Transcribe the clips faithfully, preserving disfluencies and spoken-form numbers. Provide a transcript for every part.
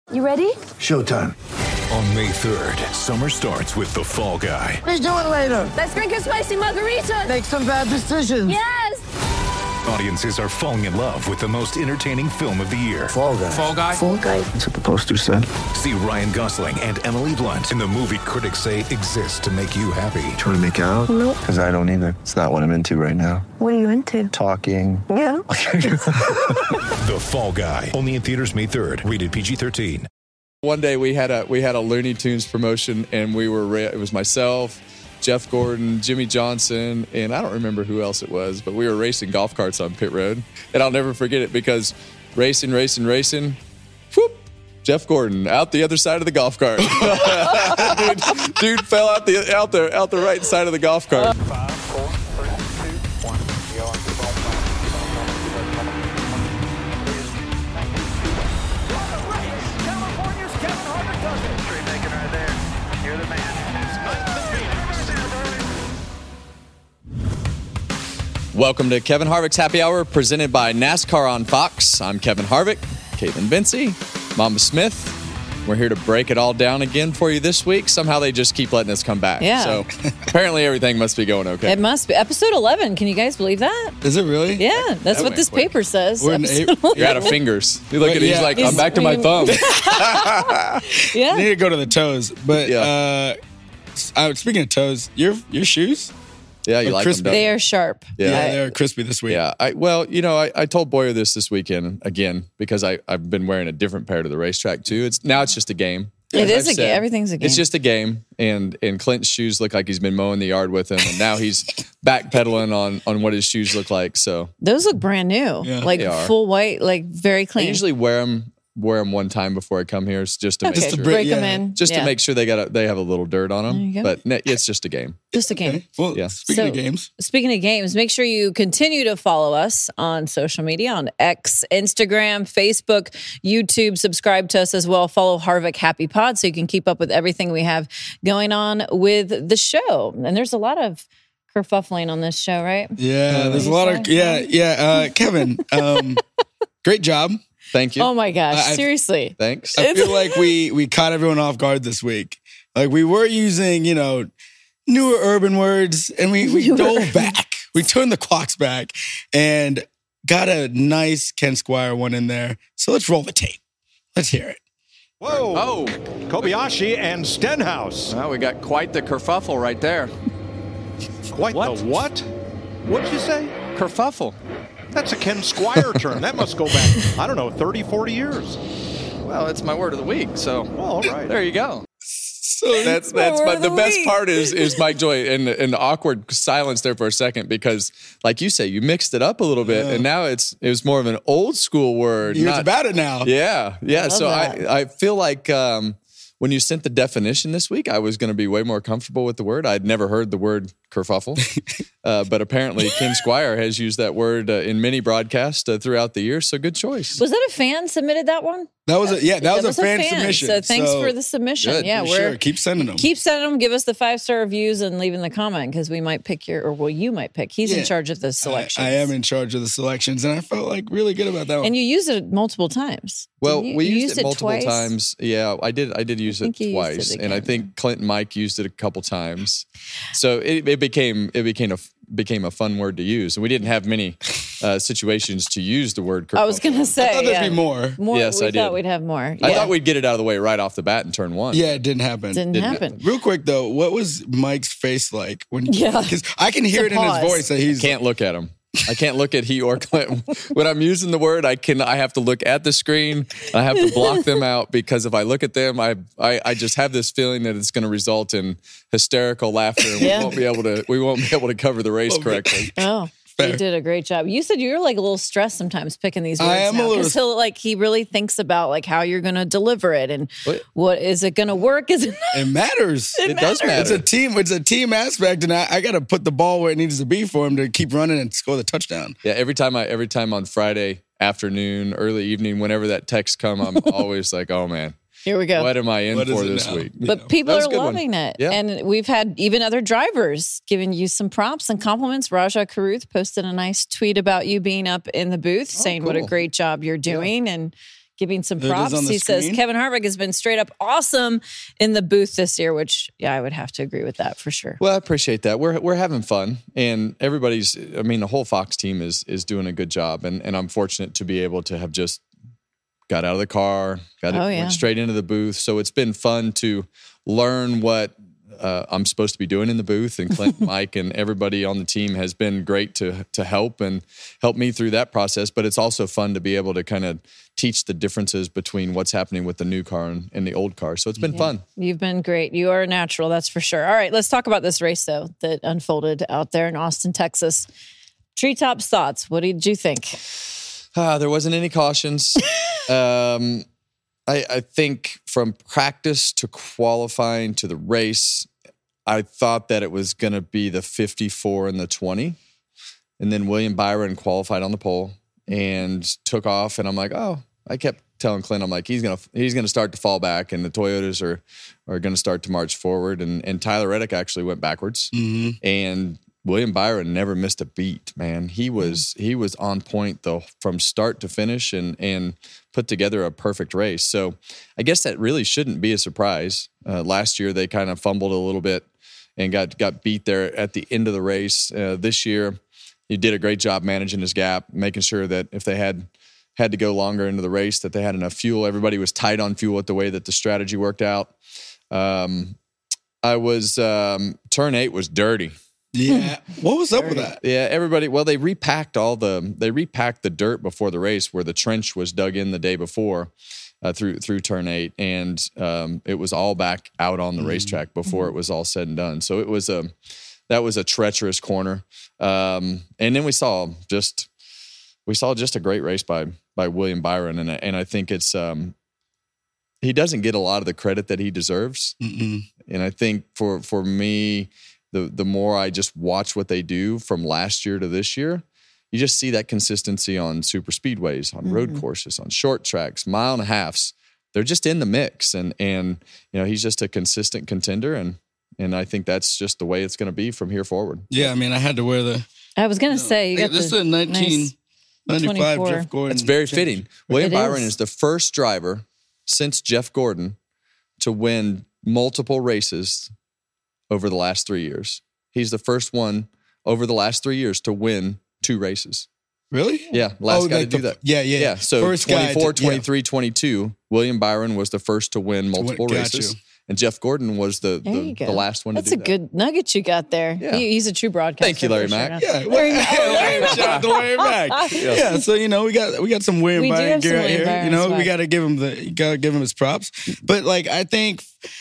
You ready? Showtime. On May third, summer starts with The Fall Guy. Let's do it later. Let's drink a spicy margarita. Make some bad decisions. Yes. Audiences are falling in love with the most entertaining film of the year. Fall Guy. Fall Guy? Fall guy. That's what the poster said. See Ryan Gosling and Emily Blunt in the movie critics say exists to make you happy. Trying to make it out? Nope. Because I don't either. It's not what I'm into right now. What are you into? Talking. Yeah. The Fall Guy. Only in theaters May third. Rated P G thirteen. One day we had a we had a Looney Tunes promotion, and we were it was myself, Jeff Gordon, Jimmy Johnson, and I don't remember who else it was, but we were racing golf carts on pit road, and I'll never forget it because racing, racing, racing, whoop, Jeff Gordon out the other side of the golf cart. dude, dude fell out the out the out the right side of the golf cart. Five, four, three, two, one. You're on the phone. California's Kevin Harvick does it. Tree making right there. You're the man. Welcome to Kevin Harvick's Happy Hour, presented by NASCAR on Fox. I'm Kevin Harvick, Caitlin Vincie, Mama Smith. We're here to break it all down again for you this week. Somehow they just keep letting us come back. Yeah. So apparently everything must be going okay. It must be. Episode eleven. Can you guys believe that? Is it really? Yeah, that's That what went this quick. paper says. We're in Episode April. You're out of fingers. You look at it, he's Yeah. like, I'm He's- back to my thumb. I yeah. need to go to the toes. But Yeah. uh, s- uh, speaking of toes, your your shoes, Yeah, you Look like crispy. them, don't you? They are sharp. Yeah. yeah, I- they're crispy this week. Yeah, I, well, you know, I, I told Boyer this this weekend again because I, I've been wearing a different pair to the racetrack too. It's now it's just a game. It As is I've a said, game. Everything's a game. It's just a game, and and Clint's shoes look like he's been mowing the yard with him, and now he's backpedaling on on what his shoes look like. So Those look brand new. Yeah. Like They are. full white, like very I clean. usually wear them wear them one time before I come here, just to okay, make Just to sure, break- break them yeah. in. just Yeah. to make sure they got a, they have a little dirt on There you them. go. But ne- it's just a game. Just a game. Okay. Well, Yeah. speaking So- of games, Speaking of games, make sure you continue to follow us on social media on X, Instagram, Facebook, YouTube. Subscribe to us as well. Follow Harvick Happy Pod so you can keep up with everything we have going on with the show. And there's a lot of kerfuffling on this show, right? yeah, there's a you lot of say? yeah, yeah. Uh, Kevin, um, great job. Thank you. Oh my gosh, I- I- seriously. Thanks. I feel like we we caught everyone off guard this week. Like we were using, you know, newer urban words, and we we Newer dove urban back. We turned the clocks back and got a nice Ken Squire one in there. So let's roll the tape. Let's hear it. Whoa. Oh, Kobayashi and Stenhouse. well, we got quite the kerfuffle right there. Quite What? the what? What'd you say? Kerfuffle. That's a Ken Squire term. That must go back, I don't know, thirty, forty years. Well, it's my word of the week, so Well, all right. there you go. So That's that's word but of the the best week. part is is Mike Joy and and the awkward silence there for a second because like you say you mixed it up a little bit and now it's it was more of an old school word. you're not- about it now. Yeah, yeah. love So that. I I feel like um, when you sent the definition this week, I was going to be way more comfortable with the word. I'd never heard the word kerfuffle, uh, but apparently Ken Squire has used that word uh, in many broadcasts uh, throughout the year. So good choice. Was that a fan submitted that one? That was a yeah, that, was, a fan, submission. So thanks for the submission. Good. Yeah, For we're sure. Keep sending them. keep sending them. Give us the five star reviews and leaving the comment because we might pick your, or well, you might pick. He's Yeah. in charge of the I, selections. I am in charge of the selections, and I felt like really good about that one. And you used it multiple times. Well, Didn't you? we You used, it multiple twice? times. Yeah, I did. I did use think it you used twice, it and I again. think Clint and Mike used it a couple times. So it, it became it became a became a fun word to use, and we didn't have many uh, situations to use the word. I was going to say. I thought there'd yeah. be more. More. Yes, we I thought did. we'd have more. I Yeah. thought we'd get it out of the way right off the bat in turn one. Yeah, it didn't happen. Didn't, didn't happen. Real quick though, what was Mike's face like when? Yeah. because I can hear To it in his pause. voice that he's Can't look at him. I can't look at he or Clint. When I'm using the word, I can. I have to look at the screen. I have to block them out because if I look at them, I I, I just have this feeling that it's going to result in hysterical laughter, and Yeah. we won't be able to. We won't be able to cover the race correctly. Oh. Fair. You did a great job. You said you were like a little stressed sometimes picking these words. I am a now, little- because he'll like he really thinks about like how you're going to deliver it and What? what is it going to work? Is it? it matters. It does matter. It's a team. It's a team aspect, and I, I got to put the ball where it needs to be for him to keep running and score the touchdown. Yeah, every time I every time on Friday afternoon, early evening, whenever that text come, I'm always like, oh man, Here we go. what am I in What is for it this now? week? You But know. people That was are a good one. loving it. Yeah. And we've had even other drivers giving you some props and compliments. Raja Karuth posted a nice tweet about you being up in the booth saying what a cool. great job you're doing. And giving some There it is props. on the He says screen. Kevin Harvick has been straight up awesome in the booth this year, which, yeah, I would have to agree with that for sure. Well, I appreciate that. We're we're having fun, and everybody's. I mean, the whole Fox team is is doing a good job, and and I'm fortunate to be able to have just got out of the car, got Oh, it, yeah. went straight into the booth. So it's been fun to learn what uh, I'm supposed to be doing in the booth. And Clint, Mike, and everybody on the team has been great to to help and help me through that process. But it's also fun to be able to kind of teach the differences between what's happening with the new car and, and the old car. So it's been fun. You've been great. You are a natural, that's for sure. All right, let's talk about this race, though, that unfolded out there in Austin, Texas. Treetops thoughts. What did you think? Ah, there wasn't any cautions. um, I, I think from practice to qualifying to the race, I thought that it was going to be the fifty-four and the twenty. And then William Byron qualified on the pole and took off. And I'm like, oh, I kept telling Clint, I'm like, he's going to he's gonna start to fall back, and the Toyotas are are going to start to march forward. And, and Tyler Reddick actually went backwards. Mm-hmm. And William Byron never missed a beat, man. He was he was on point though from start to finish, and and put together a perfect race. So I guess that really shouldn't be a surprise. Uh, last year they kind of fumbled a little bit and got got beat there at the end of the race. Uh, this year he did a great job managing his gap, making sure that if they had had to go longer into the race, that they had enough fuel. Everybody was tight on fuel with the way that the strategy worked out. Um, I was um, turn eight was dirty. Yeah. What was up with that? Yeah, everybody. Well, they repacked all the they repacked the dirt before the race, where the trench was dug in the day before uh, through through turn eight, and um, it was all back out on the mm-hmm. racetrack before it was all said and done. So it was a that was a treacherous corner, um, and then we saw just we saw just a great race by by William Byron, and and I think it's um, he doesn't get a lot of the credit that he deserves, Mm-mm. and I think for for me. The the more I just watch what they do from last year to this year, you just see that consistency on super speedways, on mm-hmm. road courses, on short tracks, mile and a halves. They're just in the mix, and and you know he's just a consistent contender, and and I think that's just the way it's going to be from here forward. Yeah, I mean, I had to wear the. I was going to say, you got this the is a nineteen ninety-five nice Jeff Gordon. It's very fitting. William It Byron is. is the first driver since Jeff Gordon to win multiple races over the last three years. He's the first one over the last three years to win two races. Really? Yeah, last Oh, guy like to do the- that. yeah, yeah, Yeah, so First guy twenty-four, to- yeah. twenty-three, twenty-two, William Byron was the first to win multiple got races. you. And Jeff Gordon was the, There the, you go. the last one That's to a do that. good nugget you got there. Yeah. He, he's a true broadcaster. Thank you, Larry for sure. Mack. Yeah, well, shout out to Larry Mack. Yeah, so you know we got we got some William We do Byron have some gear out William here. Byron You know swag. we got to give him the you got to give him his props. But like I think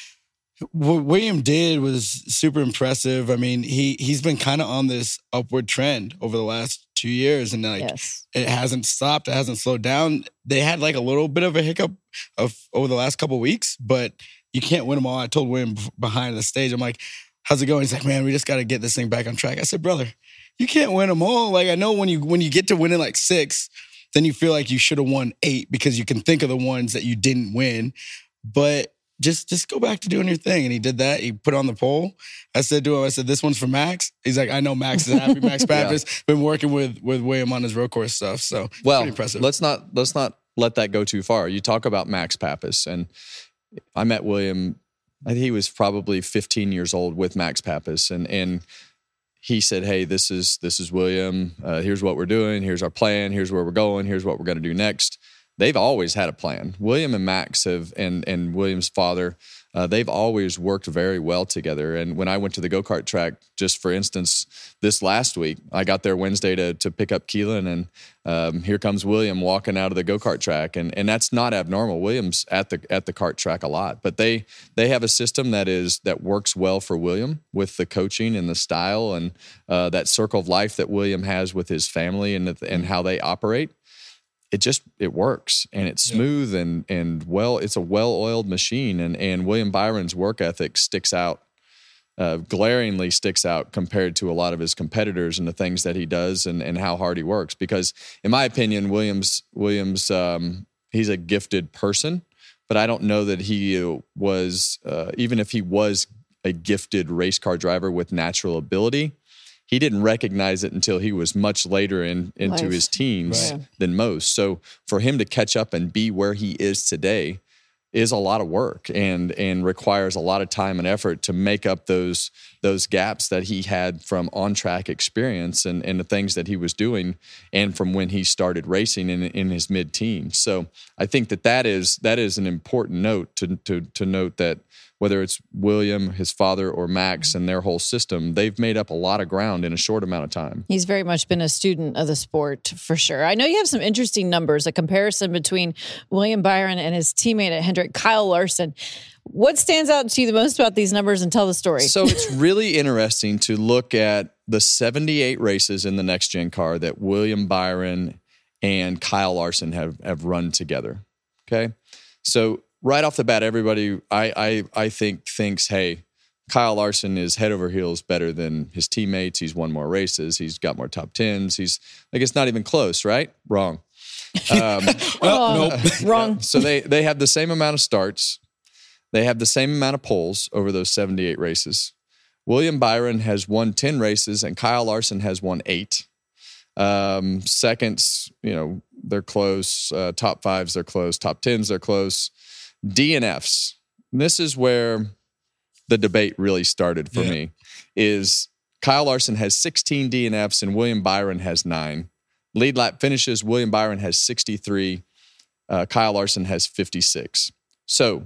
what William did was super impressive. I mean he he's been kind of on this upward trend over the last two years, and like Yes. it hasn't stopped. It hasn't slowed down. They had like a little bit of a hiccup of over the last couple of weeks, but you can't win them all. I told William behind the stage, I'm like, how's it going? He's like, man, we just got to get this thing back on track. I said, brother, you can't win them all. Like, I know when you when you get to winning like six, then you feel like you should have won eight because you can think of the ones that you didn't win. But just just go back to doing your thing. And he did that. He put on the pole. I said to him, I said, this one's for Max. He's like, I know Max is happy. Max Pappas been working with with William on his road course stuff. So Well, pretty impressive. let's not let's not let that go too far. You talk about Max Pappas, and I met William. I think he was probably fifteen years old with Max Pappas, and and he said, "Hey, this is this is William. Uh, here's what we're doing. Here's our plan. Here's where we're going. Here's what we're going to do next." They've always had a plan. William and Max have, and and William's father, uh, they've always worked very well together. And when I went to the go-kart track, just for instance, this last week, I got there Wednesday to to pick up Keelan, and um, here comes William walking out of the go-kart track, and and that's not abnormal. William's at the at the kart track a lot, but they they have a system that is that works well for William with the coaching and the style and uh, that circle of life that William has with his family and and how they operate. It just, it works, and it's smooth and and well, it's a well-oiled machine, and and William Byron's work ethic sticks out, uh, glaringly sticks out compared to a lot of his competitors and the things that he does and and how hard he works. Because in my opinion, Williams, Williams, um, he's a gifted person, but I don't know that he was, uh, even if he was a gifted race car driver with natural ability, he didn't recognize it until he was much later in into Life. his teens Right. than most. So for him to catch up and be where he is today is a lot of work and and requires a lot of time and effort to make up those those gaps that he had from on-track experience and, and the things that he was doing and from when he started racing in in his mid-teens. So I think that that is that is an important note to to to note that whether it's William, his father, or Max and their whole system, they've made up a lot of ground in a short amount of time. He's very much been a student of the sport for sure. I know you have some interesting numbers, a comparison between William Byron and his teammate at Hendrick, Kyle Larson. What stands out to you the most about these numbers, and tell the story? So it's really interesting to look at the seventy-eight races in the next gen car that William Byron and Kyle Larson have, have run together. Okay. So right off the bat, everybody, I, I, I think, thinks, hey, Kyle Larson is head over heels better than his teammates. He's won more races. He's got more top tens. He's like, it's not even close, right? Wrong. Um, oh, nope. Wrong. So they, they have the same amount of starts. They have the same amount of poles over those seventy-eight races. William Byron has won ten races and Kyle Larson has won eight. Um, seconds, you know, they're close. Uh, top fives, they're close. Top tens, they're close. D N Fs. And this is where the debate really started for yeah. me, is Kyle Larson has sixteen D N Fs and William Byron has nine. Lead lap finishes, William Byron has sixty-three. Uh, Kyle Larson has fifty-six. So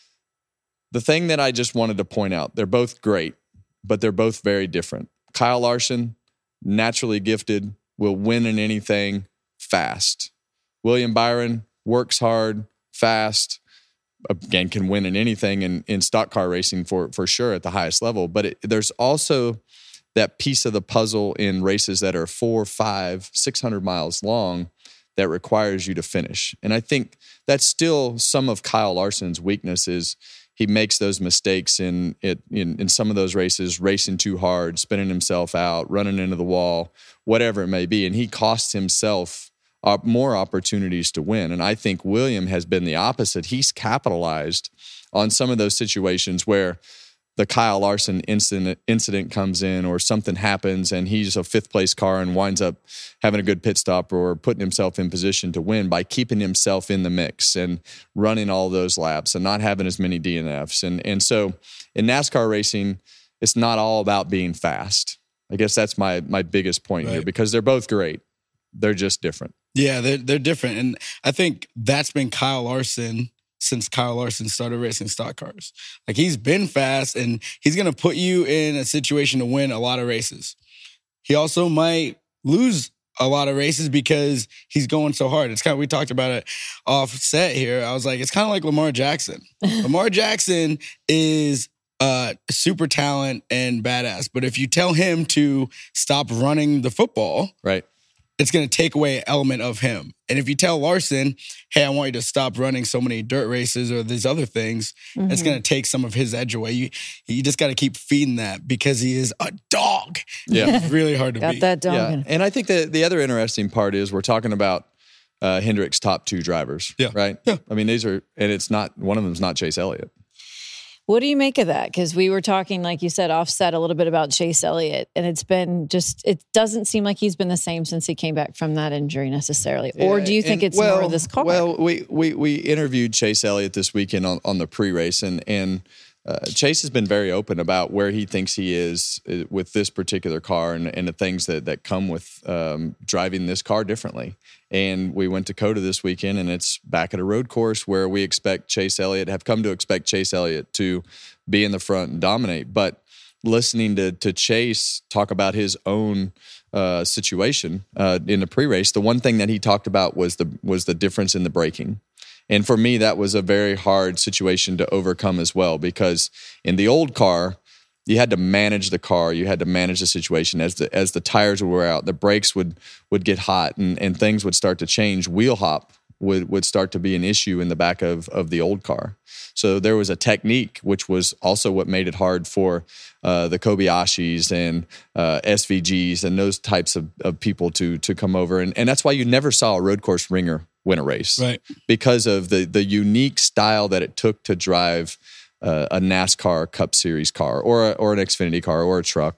the thing that I just wanted to point out, they're both great, but they're both very different. Kyle Larson, naturally gifted, will win in anything fast. William Byron works hard, fast, again, can win in anything in, in stock car racing for, for sure at the highest level. But it, there's also that piece of the puzzle in races that are four, five, six hundred miles long that requires you to finish. And I think that's still some of Kyle Larson's weakness is he makes those mistakes in it in, in some of those races, racing too hard, spinning himself out, running into the wall, whatever it may be. And he costs himself uh, more opportunities to win. And I think William has been the opposite. He's capitalized on some of those situations where the Kyle Larson incident incident comes in or something happens and he's a fifth place car and winds up having a good pit stop or putting himself in position to win by keeping himself in the mix and running all those laps and not having as many D N Fs. And, and so in NASCAR racing, it's not all about being fast. I guess that's my, my biggest point right. here because they're both great. They're just different. Yeah, they're, they're different. And I think that's been Kyle Larson since Kyle Larson started racing stock cars. Like, he's been fast, and he's going to put you in a situation to win a lot of races. He also might lose a lot of races because he's going so hard. It's kind of, we talked about it off set here. I was like, it's kind of like Lamar Jackson. Lamar Jackson is uh, super talent and badass, but if you tell him to stop running the football, right, it's going to take away an element of him. And if you tell Larson, hey, I want you to stop running so many dirt races or these other things, mm-hmm. it's going to take some of his edge away. You you just got to keep feeding that because he is a dog. Yeah. It's really hard to Got beat. that dog. Yeah. in. And I think that the other interesting part is we're talking about uh, Hendrick's top two drivers, Yeah. right? Yeah. I mean, these are, and it's not, one of them is not Chase Elliott. What do you make of that? Because we were talking, like you said, offset a little bit about Chase Elliott, and it's been just, it doesn't seem like he's been the same since he came back from that injury necessarily. Or do you think And, it's well, more of this car? Well, we, we, we interviewed Chase Elliott this weekend on, on the pre-race, and, and uh, Chase has been very open about where he thinks he is uh, with this particular car and, and the things that, that come with um, driving this car differently. And we went to COTA this weekend, and it's back at a road course where we expect Chase Elliott, have come to expect Chase Elliott to be in the front and dominate. But listening to to Chase talk about his own uh, situation uh, in the pre-race, the one thing that he talked about was the was the difference in the braking. And for me, that was a very hard situation to overcome as well, because in the old car, you had to manage the car. You had to manage the situation. As the as the tires would wear out, the brakes would would get hot, and, and things would start to change. Wheel hop would would start to be an issue in the back of, of the old car. So there was a technique, which was also what made it hard for uh, the Kobayashis and uh, S V Gs and those types of, of people to to come over. And, and that's why you never saw a road course ringer win a race. Right. Because of the the unique style that it took to drive Uh, a NASCAR Cup Series car or a, or an Xfinity car or a truck.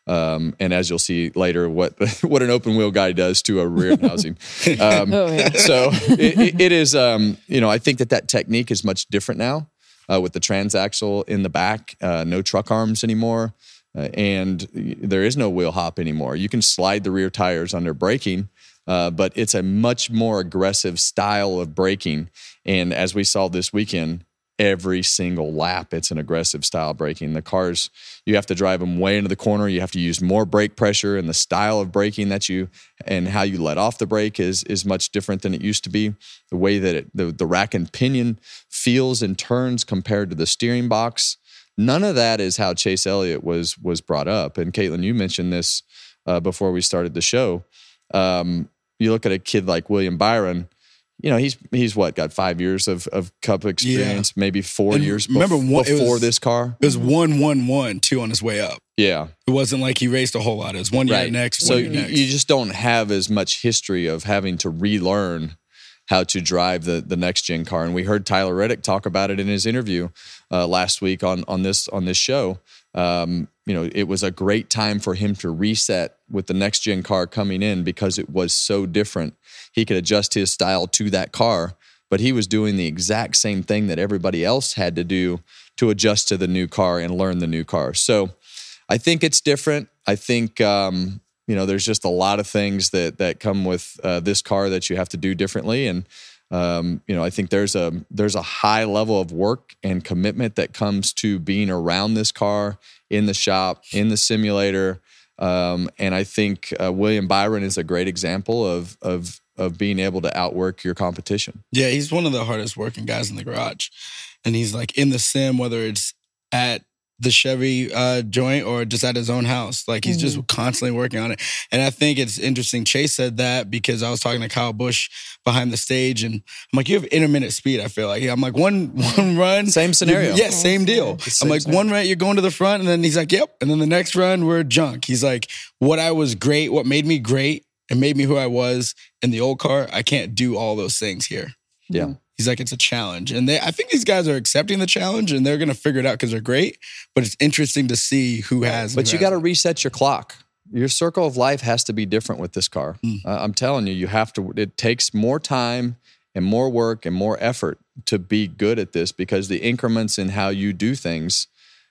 Um, and as you'll see later, what what an open wheel guy does to a rear housing. Um, Oh, yeah. So it, it, it is, um, you know, I think that that technique is much different now uh, with the transaxle in the back, uh, no truck arms anymore, uh, and there is no wheel hop anymore. You can slide the rear tires under braking, uh, but it's a much more aggressive style of braking. And as we saw this weekend, every single lap, it's an aggressive style braking. The cars, you have to drive them way into the corner. You have to use more brake pressure, and the style of braking that you and how you let off the brake is is much different than it used to be. The way that it, the, the rack and pinion feels and turns compared to the steering box, none of that is how Chase Elliott was was brought up. And Caitlin, you mentioned this uh, before we started the show. Um, you look at a kid like William Byron. You know, he's he's what, got five years of, of Cup experience, yeah. maybe four and years remember bef- one, before was, this car. It was one, one, one, two on his way up. Yeah. It wasn't like he raced a whole lot. It was one year right. next, one so year you, next. you just don't have as much history of having to relearn how to drive the the next gen car. And we heard Tyler Reddick talk about it in his interview uh, last week on on this on this show. Um, you know, it was a great time for him to reset with the next gen car coming in because it was so different. He could adjust his style to that car, but he was doing the exact same thing that everybody else had to do to adjust to the new car and learn the new car. So I think it's different. I think, um, you know, there's just a lot of things that that come with uh, this car that you have to do differently. And, um, you know, I think there's a there's a high level of work and commitment that comes to being around this car, in the shop, in the simulator. Um, and I think uh, William Byron is a great example of of of being able to outwork your competition. Yeah, he's one of the hardest working guys in the garage. And he's like in the sim, whether it's at the Chevy uh, joint or just at his own house. Like he's mm-hmm. just constantly working on it. And I think it's interesting. Chase said that because I was talking to Kyle Busch behind the stage and I'm like, you have intermittent speed, I feel like. I'm like, one one run. Same scenario. Yeah, same deal. Same I'm like, scenario. one run, you're going to the front. And then he's like, yep. And then the next run, we're junk. He's like, what I was great, what made me great and made me who I was in the old car, I can't do all those things here. Yeah. He's like, it's a challenge. And they, I think these guys are accepting the challenge and they're going to figure it out because they're great. But it's interesting to see who has. But who you got to hasn't. reset your clock. Your circle of life has to be different with this car. Mm. Uh, I'm telling you, you have to, it takes more time and more work and more effort to be good at this because the increments in how you do things,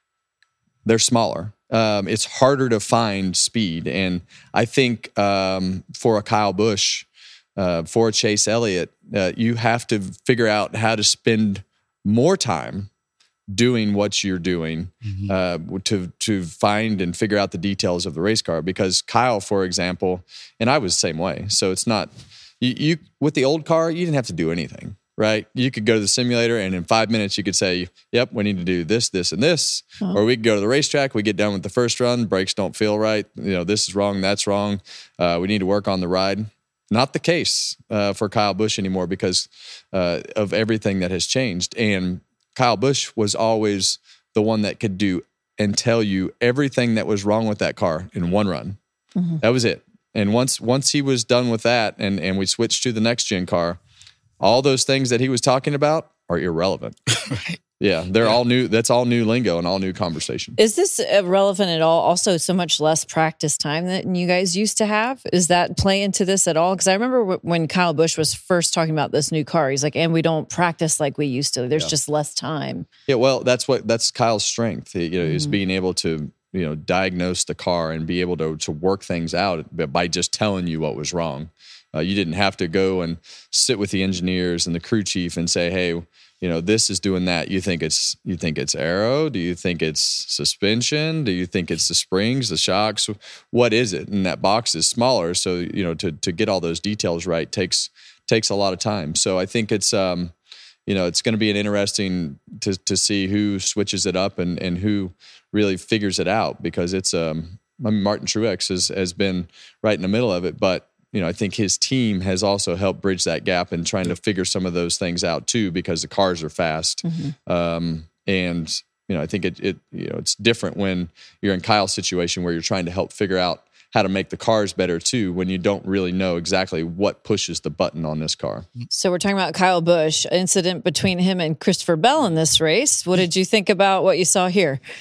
they're smaller. Um, it's harder to find speed. And I think um, for a Kyle Busch, uh, for a Chase Elliott, uh, you have to figure out how to spend more time doing what you're doing mm-hmm. uh, to to find and figure out the details of the race car. Because Kyle, for example, and I was the same way. So it's not, you, you with the old car, you didn't have to do anything. Right? You could go to the simulator and in five minutes you could say, yep, we need to do this, this, and this. Oh. Or we could go to the racetrack, we get done with the first run, brakes don't feel right. You know, this is wrong, that's wrong. Uh, we need to work on the ride. Not the case uh, for Kyle Busch anymore because uh, of everything that has changed. And Kyle Busch was always the one that could do and tell you everything that was wrong with that car in one run. Mm-hmm. That was it. And once once he was done with that and, and we switched to the next gen car, all those things that he was talking about are irrelevant. Right. Yeah, they're yeah. all new. That's all new lingo and all new conversation. Is this relevant at all? Also, so much less practice time that you guys used to have. Is that play into this at all? Because I remember when Kyle Busch was first talking about this new car, he's like, and we don't practice like we used to. There's yeah. just less time. Yeah, well, that's what that's Kyle's strength. You know, mm-hmm. is being able to you know diagnose the car and be able to to work things out by just telling you what was wrong. Uh, you didn't have to go and sit with the engineers and the crew chief and say, hey, you know, this is doing that. You think it's you think it's aero? Do you think it's suspension? Do you think it's the springs, the shocks? What is it? And that box is smaller, so you know to to get all those details right takes takes a lot of time. So I think it's um, you know it's going to be an interesting to to see who switches it up and and who really figures it out because it's um, I mean Martin Truex has has been right in the middle of it, but. You know, I think his team has also helped bridge that gap and trying to figure some of those things out too, because the cars are fast. Mm-hmm. Um, and you know, I think it, it, you know, it's different when you're in Kyle's situation where you're trying to help figure out how to make the cars better too, when you don't really know exactly what pushes the button on this car. So we're talking about Kyle Busch, incident between him and Christopher Bell in this race. What did you think about what you saw here?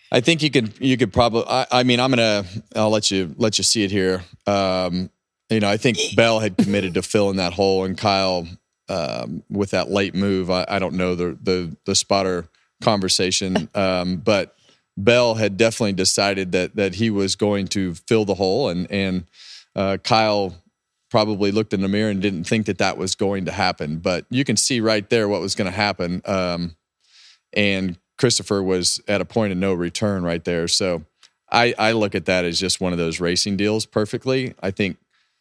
I think you could you could probably. I, I mean, I'm gonna. I'll let you let you see it here. Um, you know, I think Bell had committed to filling that hole, and Kyle um, with that late move. I, I don't know the the the spotter conversation, um, but Bell had definitely decided that that he was going to fill the hole, and and uh, Kyle probably looked in the mirror and didn't think that that was going to happen. But you can see right there what was going to happen, um, and Christopher was at a point of no return right there. So I, I look at that as just one of those racing deals perfectly. I think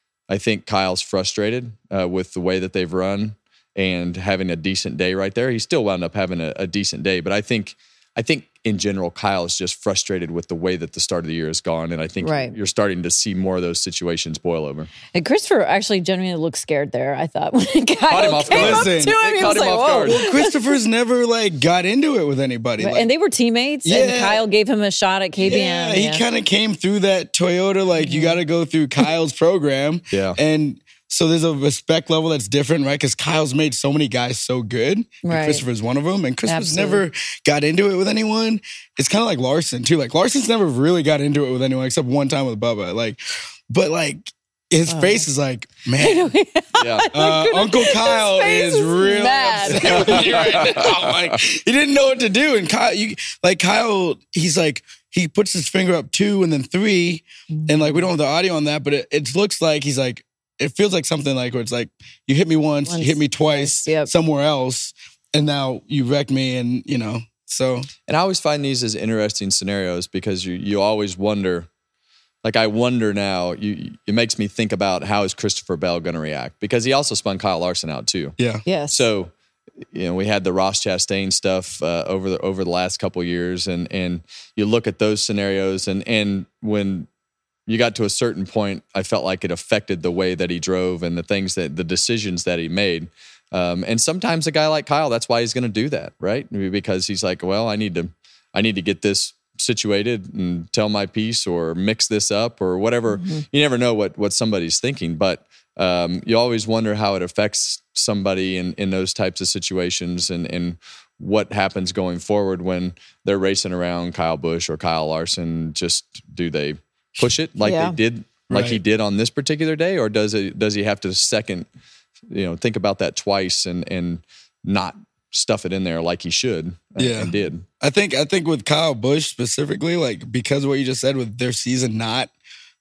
I think Kyle's frustrated uh, with the way that they've run and having a decent day right there. He still wound up having a, a decent day, but I think I think in general, Kyle is just frustrated with the way that the start of the year has gone, and I think Right. you're starting to see more of those situations boil over. And Christopher actually genuinely looked scared there, I thought, when Kyle Caught him off came guard. up to him. Listen, He it caught was him like, off whoa. guard. Well, Christopher's never like got into it with anybody. Like, And they were teammates, and Yeah. Kyle gave him a shot at K B M. yeah, he kind of came through that Toyota. Like you got to go through Kyle's program. Yeah. and so there's a respect level that's different, right? Because Kyle's made so many guys so good. And Right. Christopher's one of them. And Christopher's Absolutely. never got into it with anyone. It's kind of like Larson, too. Like, Larson's never really got into it with anyone except one time with Bubba. Like, but like, his Oh. face is like, man, Yeah. uh, Uncle Kyle face is is really mad. upset with you right now. Like, he didn't know what to do. And Kyle, you, like, Kyle, he's like, he puts his finger up two and then three. And like, we don't have the audio on that, but it, it looks like he's like, it feels like something like where it's like, you hit me once, Once, you hit me twice yep. somewhere else, and now you wrecked me, and you know, so. And I always find these as interesting scenarios because you you always wonder, like I wonder now, you it makes me think about how is Christopher Bell going to react, because he also spun Kyle Larson out too. Yeah. Yes. So, you know, we had the Ross Chastain stuff uh, over the over the last couple of years, and and you look at those scenarios, and and when you got to a certain point, I felt like it affected the way that he drove and the things that the decisions that he made. Um, and sometimes a guy like Kyle, that's why he's going to do that, right? Because he's like, well, I need to, I need to get this situated and tell my piece or mix this up or whatever. Mm-hmm. You never know what what somebody's thinking, but um, you always wonder how it affects somebody in in those types of situations, and and what happens going forward when they're racing around Kyle Busch or Kyle Larson. Just do they push it like Yeah. they did, like he Right. did on this particular day, or does it does he have to second, you know, think about that twice and and not stuff it in there like he should and, Yeah. and did. I think I think with Kyle Busch specifically, like because of what you just said with their season not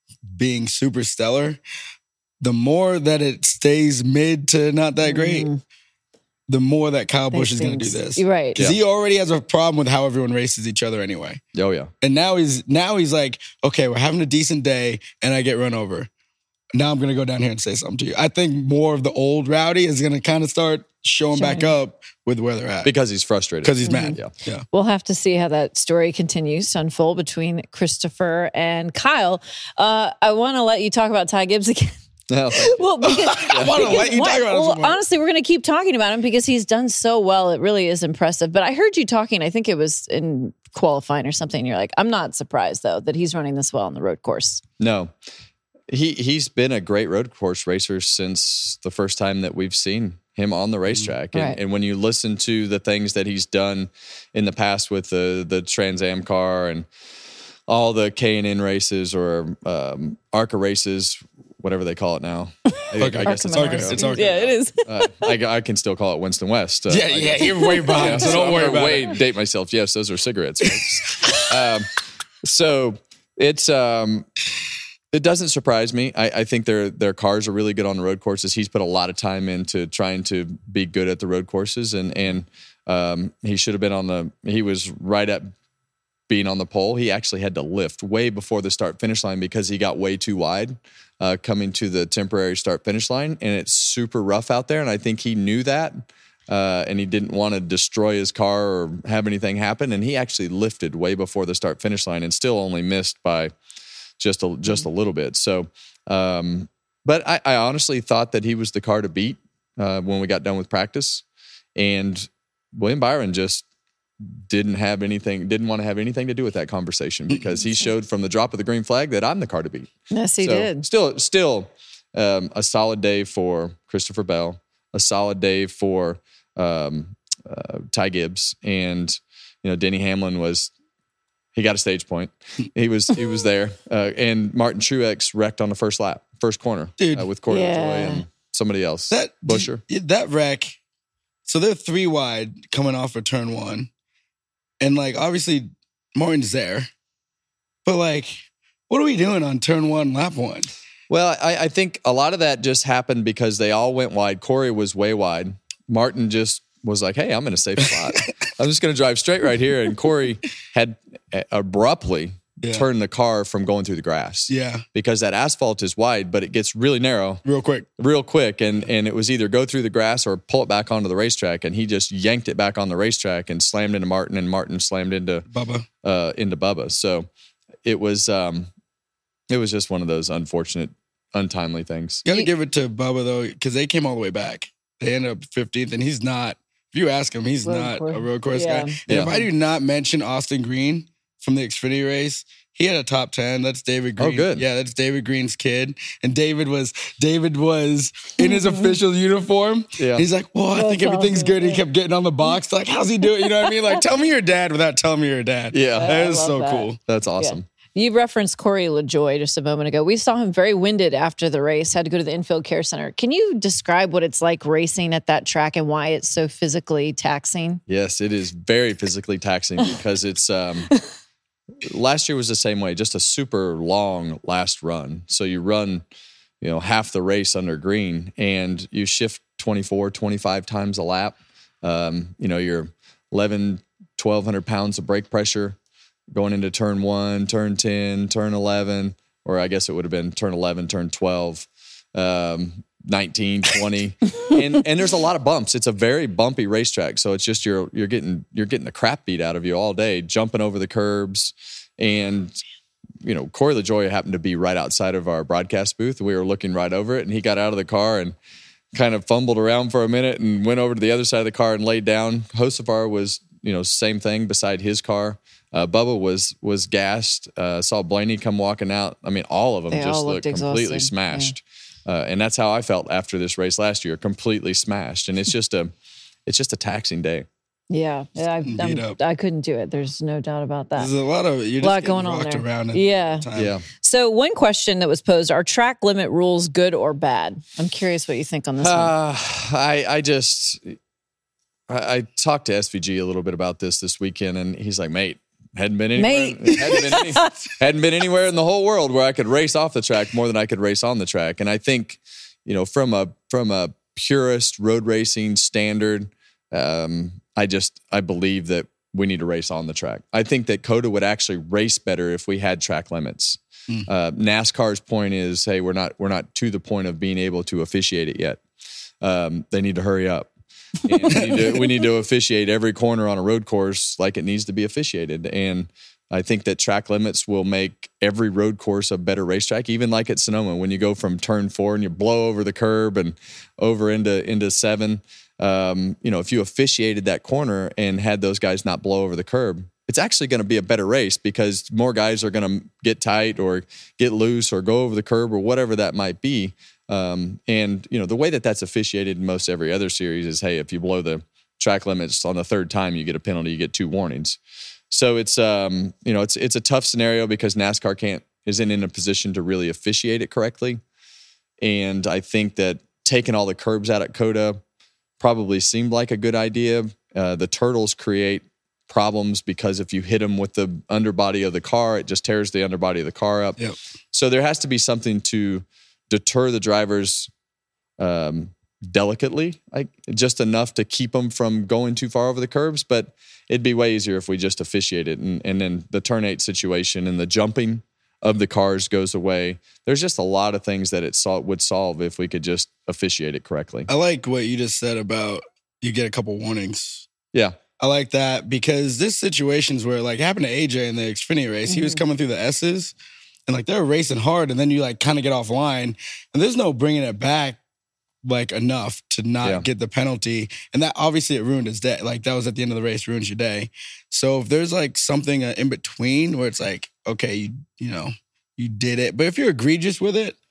being super stellar, the more that it stays mid to not that great, the more that Kyle Busch is going to do things- this. You're right. Because he already has a problem with how everyone races each other anyway. Oh yeah, And now he's now he's like, okay, we're having a decent day, and I get run over. Now I'm gonna go down here and say something to you. I think more of the old Rowdy is gonna kind of start showing back up with where they're at because he's frustrated. because he's mad. Yeah. Yeah. We'll have to see how that story continues to unfold between Christopher and Kyle. Uh, I want to let you talk about Ty Gibbs again. No, Well, because, I want to let you what- talk about it. well, some more. honestly, we're going to keep talking about him because he's done so well. It really is impressive. But I heard you talking, I think it was in qualifying or something. And you're like, I'm not surprised, though, that he's running this well on the road course. no. He he's been a great road course racer since the first time that we've seen him on the racetrack. And, Right. and when you listen to the things that he's done in the past with the the Trans Am car and all the K and N races or um, ARCA races, whatever they call it now. I, I guess it's Arca ARCA. It's Arca. Yeah, it is. Uh, I, I can still call it Winston West. Uh, Yeah, I yeah, guess. you're way behind, so don't I'm worry gonna about way it. date myself. Yes, those are cigarettes. folks. um, so it's um, it doesn't surprise me. I, I think their their cars are really good on the road courses. He's put a lot of time into trying to be good at the road courses, and and um, he should have been on the. He was right at being on the pole. He actually had to lift way before the start finish line because he got way too wide uh, coming to the temporary start finish line, and it's super rough out there. And I think he knew that. Uh, and he didn't want to destroy his car or have anything happen. And he actually lifted way before the start finish line and still only missed by just a, just a little bit. So, um, but I, I honestly thought that he was the car to beat uh, when we got done with practice. And William Byron just didn't have anything, didn't want to have anything to do with that conversation because he showed from the drop of the green flag that I'm the car to beat. Yes, he So, did. Still, still um, a solid day for Christopher Bell, a solid day for um, uh, Ty Gibbs, and you know Denny Hamlin was He got a stage point. He was he was there. Uh, and Martin Truex wrecked on the first lap, first corner, Dude. uh, with Corey Yeah. LaJoie and somebody else. That Busher. That wreck. So they're three wide coming off of turn one. And like, obviously, Martin's there. But like, what are we doing on turn one, lap one? Well, I, I think a lot of that just happened because they all went wide. Corey was way wide. Martin just was like, hey, I'm in a safe spot. I'm just going to drive straight right here. And Corey had abruptly Yeah. turned the car from going through the grass. Yeah. Because that asphalt is wide, but it gets really narrow Real quick. real quick. And, and it was either go through the grass or pull it back onto the racetrack. And he just yanked it back on the racetrack and slammed into Martin, and Martin slammed into Bubba. uh, into Bubba. So it was um, it was just one of those unfortunate, untimely things. Got to give it to Bubba, though, because they came all the way back. They ended up fifteenth, and he's not, if you ask him, he's Road not course. a road course Yeah. guy. And Yeah. if I do not mention Austin Green from the Xfinity race, he had a top ten. That's David Green. Oh, good. Yeah, that's David Green's kid. And David was David was in his official uniform. Yeah. He's like, well, I think That's everything's awesome. good. He kept getting on the box. Like, how's he doing? You know what I mean? Like, tell me your dad without telling me your dad. Yeah. That I is love so that. cool. That's awesome. You referenced Corey LaJoie just a moment ago. We saw him very winded after the race, had to go to the infield care center. Can you describe what it's like racing at that track and why it's so physically taxing? Yes, it is very physically taxing because it's um, last year was the same way, just a super long last run. So you run, you know, half the race under green and you shift twenty-four, twenty-five times a lap. Um, you know, you're eleven, twelve hundred pounds of brake pressure going into turn one, turn ten, turn eleven, or I guess it would have been turn eleven, turn twelve, um, nineteen, twenty. and and there's a lot of bumps. It's a very bumpy racetrack. So it's just you're you're getting you're getting the crap beat out of you all day, jumping over the curbs. And you know, Corey LaJoie happened to be right outside of our broadcast booth. We were looking right over it, and he got out of the car and kind of fumbled around for a minute and went over to the other side of the car and laid down. Josefar was, you know, same thing beside his car. Uh, Bubba was was gassed. Uh, saw Blaney come walking out. I mean, all of them They just all looked looked completely exhausted. smashed. Uh, and that's how I felt after this race last year, completely smashed. And it's just a, it's just a taxing day. Yeah, yeah I, Beat I'm- up. I couldn't do it. There's no doubt about that. There's a lot of, you're A lot just going getting on rocked there. around. Yeah. all the time. Yeah. So one question that was posed, are track limit rules good or bad? I'm curious what you think on this one. Uh, I I just I, I talked to S V G a little bit about this this weekend, and he's like, "Mate, hadn't been anywhere, Mate. hadn't been any, hadn't been anywhere in the whole world where I could race off the track more than I could race on the track." And I think, you know, from a from a purist road racing standard, um, I just I believe that we need to race on the track. I think that COTA would actually race better if we had track limits. Uh, NASCAR's point is, hey, we're not we're not to the point of being able to officiate it yet. Um, they need to hurry up. And we, need to, we need to officiate every corner on a road course like it needs to be officiated. And I think that track limits will make every road course a better racetrack, even like at Sonoma, when you go from turn four and you blow over the curb and over into into seven. Um, you know, if you officiated that corner and had those guys not blow over the curb, it's actually going to be a better race because more guys are going to get tight or get loose or go over the curb or whatever that might be. Um, and, you know, the way that that's officiated in most every other series is, hey, if you blow the track limits on the third time, you get a penalty, you get two warnings. So it's, um, you know, it's it's a tough scenario because NASCAR can't isn't in a position to really officiate it correctly. And I think that taking all the curbs out at COTA probably seemed like a good idea. Uh, the turtles create problems because if you hit them with the underbody of the car, it just tears the underbody of the car up. Yep. So there has to be something to deter the drivers um, delicately, like just enough to keep them from going too far over the curbs. But it'd be way easier if we just officiate it, and, and then the turn eight situation and the jumping of the cars goes away. There's just a lot of things that it sol- would solve if we could just officiate it correctly. I like what you just said about you get a couple warnings. Yeah. I like that because this situation's where like happened to A J in the Xfinity race. He was coming through the S's and like they were racing hard and then you like kind of get offline and there's no bringing it back like enough to not Yeah. get the penalty. And that obviously it ruined his day. Like that was at the end of the race, ruins your day. So if there's like something uh, in between where it's like, okay, you, you know, you did it. But if you're egregious with it,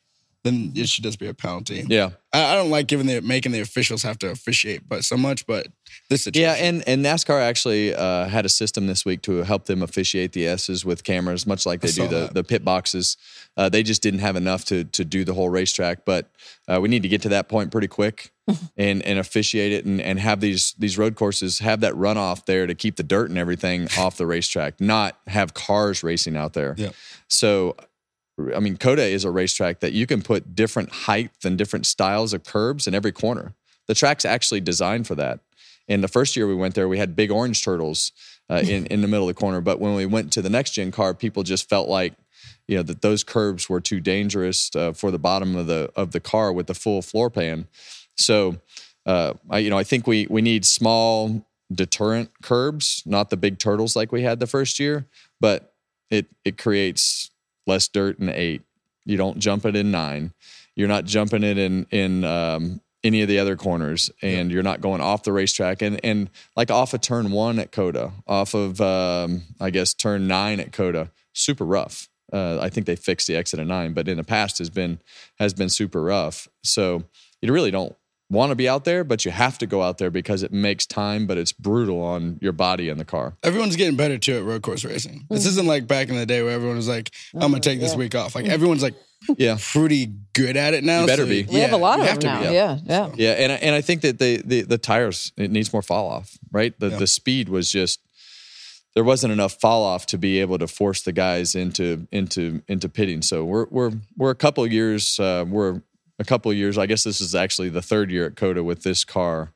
then it should just be a penalty. Yeah. I, I don't like giving the making the officials have to officiate, but so much. But this situation, Yeah, and, and NASCAR actually uh, had a system this week to help them officiate the S's with cameras, much like they do the, the pit boxes. Uh, they just didn't have enough to to do the whole racetrack, but uh, we need to get to that point pretty quick and and officiate it and, and have these these road courses have that runoff there to keep the dirt and everything off the racetrack, not have cars racing out there. Yeah. So, I mean, COTA is a racetrack that you can put different height and different styles of curbs in every corner. The track's actually designed for that. And the first year we went there, we had big orange turtles uh, in, in the middle of the corner. But when we went to the next gen car, people just felt like, you know, that those curbs were too dangerous uh, for the bottom of the of the car with the full floor pan. So, uh, I, you know, I think we we need small deterrent curbs, not the big turtles like we had the first year, but it it creates less dirt in eight. You don't jump it in nine. You're not jumping it in in um, any of the other corners, and you're not going off the racetrack. And and like off of turn one at COTA, off of um, I guess turn nine at COTA, super rough. Uh, I think they fixed the exit at nine, but in the past has been has been super rough. So you really don't want to be out there, but you have to go out there because it makes time, but it's brutal on your body and the car. Everyone's getting better too at road course racing. Mm-hmm. This isn't like back in the day where everyone was like, I'm going to take this yeah. week off. Like everyone's like yeah, pretty good at it now. You better so, be. We yeah, have a lot of them to now. Be. Yeah, yeah. Yeah, So. yeah and, and I think that the, the, the tires, it needs more fall off, right? The, yeah. the speed was just, there wasn't enough fall off to be able to force the guys into into into pitting. So we're we're we're a couple of years uh, we're a couple of years. I guess this is actually the third year at COTA with this car.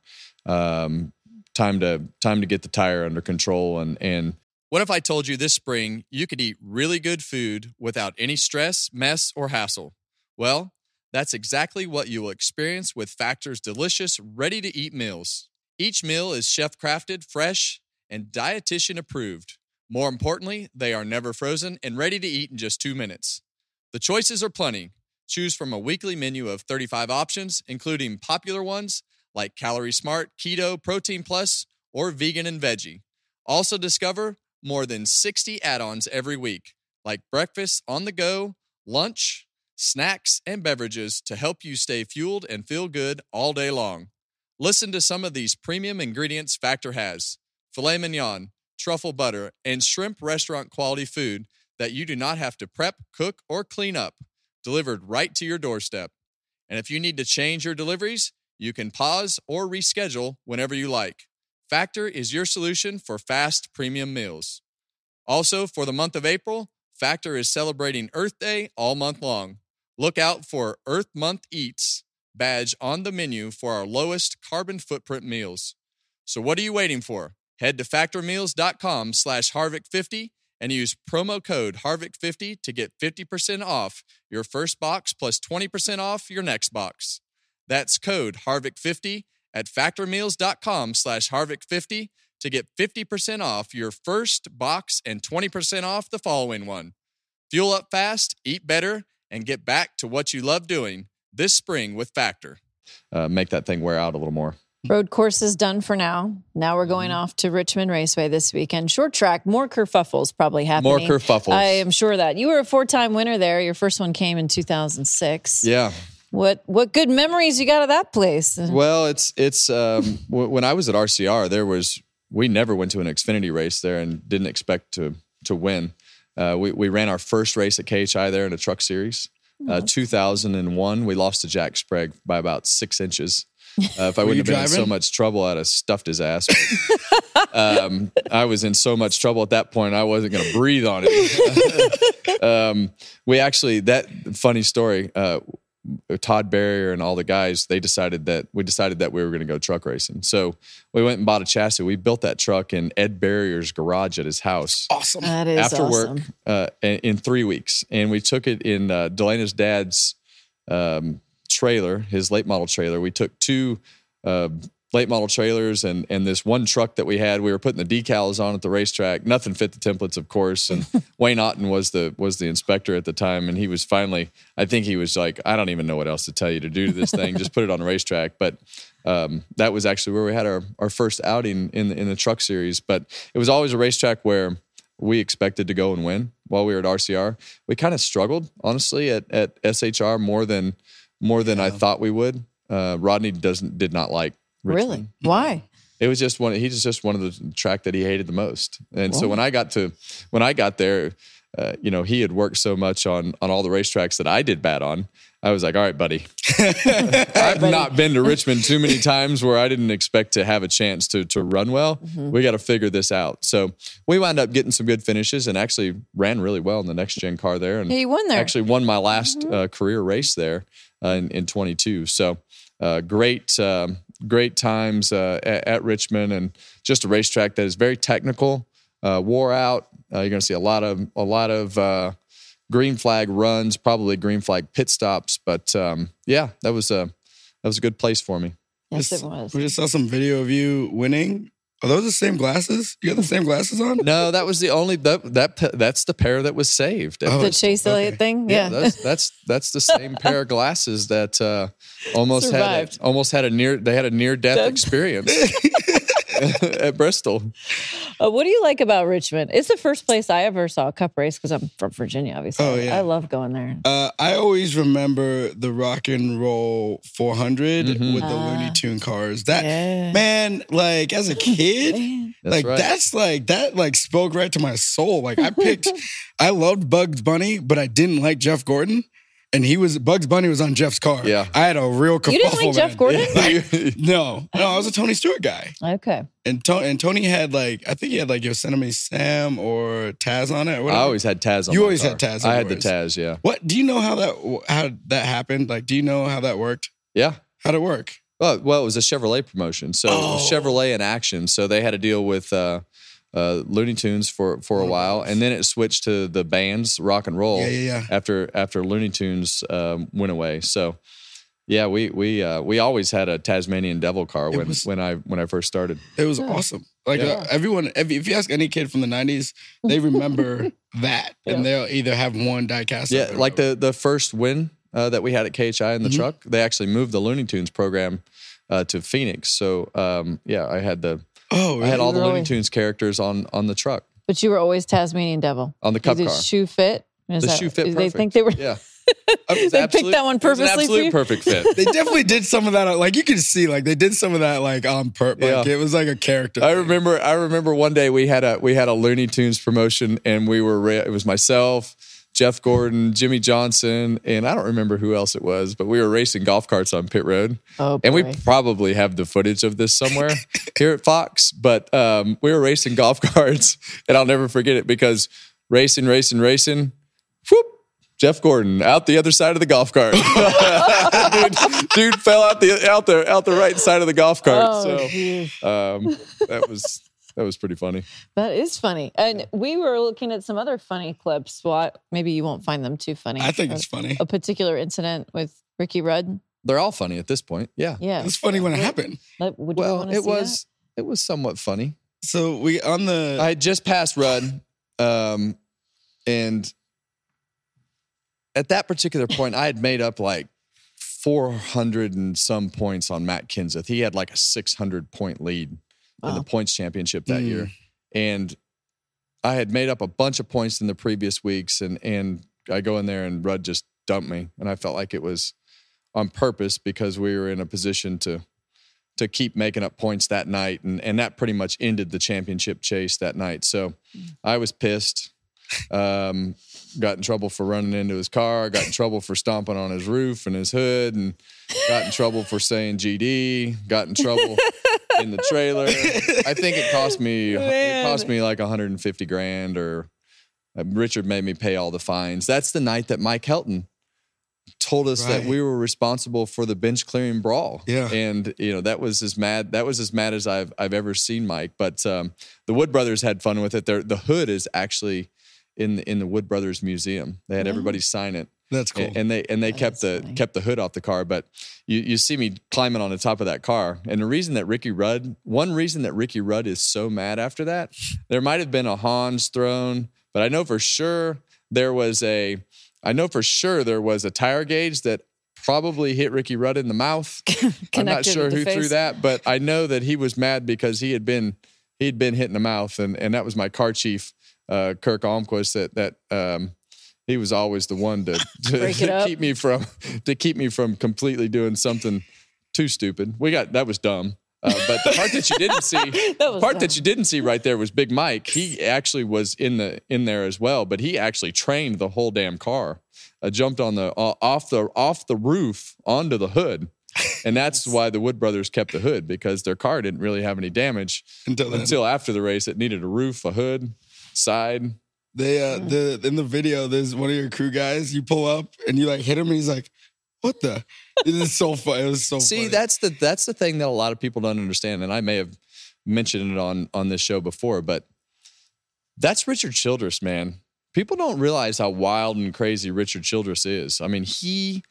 Um, time to time to get the tire under control. And and what if I told you this spring you could eat really good food without any stress, mess, or hassle? Well, that's exactly what you will experience with Factor's delicious, ready-to-eat meals. Each meal is chef-crafted, fresh, and dietitian approved. More importantly, they are never frozen and ready to eat in just two minutes. The choices are plenty. Choose from a weekly menu of thirty-five options, including popular ones like Calorie Smart, Keto, Protein Plus, or Vegan and Veggie. Also discover more than sixty add-ons every week, like breakfast on the go, lunch, snacks, and beverages to help you stay fueled and feel good all day long. Listen to some of these premium ingredients Factor has: filet mignon, truffle butter, and shrimp restaurant quality food that you do not have to prep, cook, or clean up, delivered right to your doorstep. And if you need to change your deliveries, you can pause or reschedule whenever you like. Factor is your solution for fast premium meals. Also, for the month of April, Factor is celebrating Earth Day all month long. Look out for Earth Month Eats badge on the menu for our lowest carbon footprint meals. So what are you waiting for? Head to factormeals.com slash Harvick fifty and use promo code Harvick fifty to get fifty percent off your first box plus twenty percent off your next box. That's code Harvick fifty at factormeals.com slash Harvick fifty to get fifty percent off your first box and twenty percent off the following one. Fuel up fast, eat better, and get back to what you love doing this spring with Factor. Uh, make that thing wear out a little more. Road course is done for now. Now we're going off to Richmond Raceway this weekend. Short track, more kerfuffles probably happening. More kerfuffles. I am sure that. You were a four-time winner there. Your first one came in two thousand six. Yeah. What what good memories you got of that place? Well, it's it's um, w- when I was at R C R, there was we never went to an Xfinity race there and didn't expect to to win. Uh, we we ran our first race at K H I there in a truck series. Uh, two thousand one, we lost to Jack Sprague by about six inches. Uh, if I wouldn't have been driving? in so much trouble, I'd have stuffed his ass. But, um, I was in so much trouble at that point, I wasn't going to breathe on it. um, we actually, that funny story, uh, Todd Barrier and all the guys, they decided that we decided that we were going to go truck racing. So we went and bought a chassis. We built that truck in Ed Barrier's garage at his house. Awesome. That is After awesome. work uh, in, in three weeks. And we took it in uh, Delena's dad's um, trailer, his late model trailer. We took two uh, late model trailers and and this one truck that we had. We were putting the decals on at the racetrack. Nothing fit the templates, of course. And Wayne Otten was the was the inspector at the time, and he was finally, I think he was like, I don't even know what else to tell you to do to this thing. Just put it on the racetrack. But um, that was actually where we had our, our first outing in the, in the truck series. But it was always a racetrack where we expected to go and win. while we were at R C R. We kind of struggled, honestly, at, at S H R more than more than yeah. I thought we would. Uh, Rodney doesn't did not like Richmond. Really? Why? It was just one. He was just one of the track that he hated the most. And Whoa. so when I got to when I got there, uh, you know, he had worked so much on on all the racetracks that I did bad on. I was like, all right, buddy. I've not been to Richmond too many times where I didn't expect to have a chance to to run well. Mm-hmm. We got to figure this out. So we wound up getting some good finishes and actually ran really well in the next gen car there. And yeah, you won there. Actually won my last mm-hmm. uh, career race there uh, in, in twenty-two. So uh, great, um, great times uh, at, at Richmond, and just a racetrack that is very technical, uh, wore out. Uh, you're going to see a lot of a lot of. Uh, green flag runs, probably green flag pit stops, but um, yeah, that was a that was a good place for me. Yes, just, it was. We just saw some video of you winning. Are those the same glasses? You got the same glasses on? No, that was the only that that that's the pair that was saved. Oh, the Chase Elliott okay. thing. Yeah, yeah that's, that's that's the same pair of glasses that uh, almost Survived. had a, almost had a near they had a near death experience. At Bristol. Uh, what do you like about Richmond? It's the first place I ever saw a cup race because I'm from Virginia, obviously. Oh, yeah. I love going there. Uh, I always remember the Rock and Roll four hundred mm-hmm. with the uh, Looney Tune cars. That yeah. man, like as a kid, that's like right. that's like that like spoke right to my soul. Like I picked, I loved Bugs Bunny, but I didn't like Jeff Gordon. And he was Bugs Bunny was on Jeff's car. Yeah, I had a real kerfuffle. You didn't like Jeff Gordon? Like, no, no, I was a Tony Stewart guy. Okay. And to- and Tony had like I think he had like Yosemite Sam or Taz on it. Or whatever. I always had Taz on. You my always car. had Taz. I had yours. the Taz. Yeah. What do you know how that how that happened? Like, do you know how that worked? Yeah. How'd it work? Well, well, it was a Chevrolet promotion, so oh. it was Chevrolet in action. So they had a deal with. Uh, Uh, Looney Tunes for for a while, and then it switched to the bands rock and roll. Yeah, yeah, yeah. After after Looney Tunes um, went away, so yeah, we we uh, we always had a Tasmanian Devil car when was, when I when I first started. It was yeah. awesome. Like yeah. uh, everyone, if, if you ask any kid from the nineties, they remember that, yeah. and they'll either have one die-cast. Yeah, like the the first win uh, that we had at K H I in the mm-hmm. truck, they actually moved the Looney Tunes program uh, to Phoenix. So um, yeah, I had the. Oh, really? I had all the really? Looney Tunes characters on on the truck. But you were always Tasmanian Devil. On the cup Did car. Did shoe fit? Is the that, shoe fit perfect. They think they were... Yeah. they picked that one purposely It was an absolute for you? perfect fit. They definitely did some of that. Like you can see, like they did some of that, like on purpose. Like yeah. It was like a character. I thing. remember. I remember one day we had a we had a Looney Tunes promotion, and we were. It was myself, Jeff Gordon, Jimmy Johnson, and I don't remember who else it was, but we were racing golf carts on pit road. Oh, boy. And we probably have the footage of this somewhere here at Fox, but um, we were racing golf carts, and I'll never forget it because racing, racing, racing, whoop, Jeff Gordon out the other side of the golf cart. dude, dude fell out the out the out the right side of the golf cart. Oh, so um, that was. That was pretty funny. That is funny. And we were looking at some other funny clips. Well, I, maybe you won't find them too funny. I think a, it's funny. A particular incident with Ricky Rudd. They're all funny at this point. Yeah. Yeah. It's funny when it happened. Like, would well, you want to it see was that? it was somewhat funny. So we on the I had just passed Rudd, um, and at that particular point, I had made up like four hundred and some points on Matt Kenseth. He had like a six hundred point lead. Wow. In the points championship that mm. year. And I had made up a bunch of points in the previous weeks, and and I go in there and Rudd just dumped me. And I felt like it was on purpose because we were in a position to to keep making up points that night. And, and that pretty much ended the championship chase that night. So I was pissed. Um, got in trouble for running into his car, got in trouble for stomping on his roof and his hood, and got in trouble for saying G D, got in trouble in the trailer. I think it cost me Man. it cost me like one hundred fifty grand, or uh, Richard made me pay all the fines. That's the night that Mike Helton told us right. that we were responsible for the bench clearing brawl. Yeah. And you know, that was as mad that was as mad as I've I've ever seen Mike. But um, the Wood brothers had fun with it. Their the hood is actually in the, in the Wood Brothers Museum. They had yeah. everybody sign it. That's cool. And, and they and they that kept the funny. kept the hood off the car. But you you see me climbing on the top of that car. And the reason that Ricky Rudd, one reason that Ricky Rudd is so mad after that, there might have been a Hans thrown, but I know for sure there was a I know for sure there was a tire gauge that probably hit Ricky Rudd in the mouth. I'm not sure who face. threw that, but I know that he was mad because he had been he'd been hit in the mouth, and and that was my car chief, uh, Kirk Almquist. That that um, he was always the one to, to, Break it to up. keep me from to keep me from completely doing something too stupid. We got that was dumb. Uh, but the part that you didn't see, That the was part dumb. that you didn't see right there was Big Mike. He actually was in the in there as well, but he actually trained the whole damn car. Uh, jumped on the uh, off the off the roof onto the hood, and that's why the Wood brothers kept the hood, because their car didn't really have any damage Until then. until after the race. It needed a roof, a hood, side. They uh the in the video, there's one of your crew guys, you pull up and you like hit him and he's like, what the? It is so fun. It was so See, funny. that's the that's the thing that a lot of people don't understand, and I may have mentioned it on on this show before, but that's Richard Childress, man. People don't realize how wild and crazy Richard Childress is. I mean, he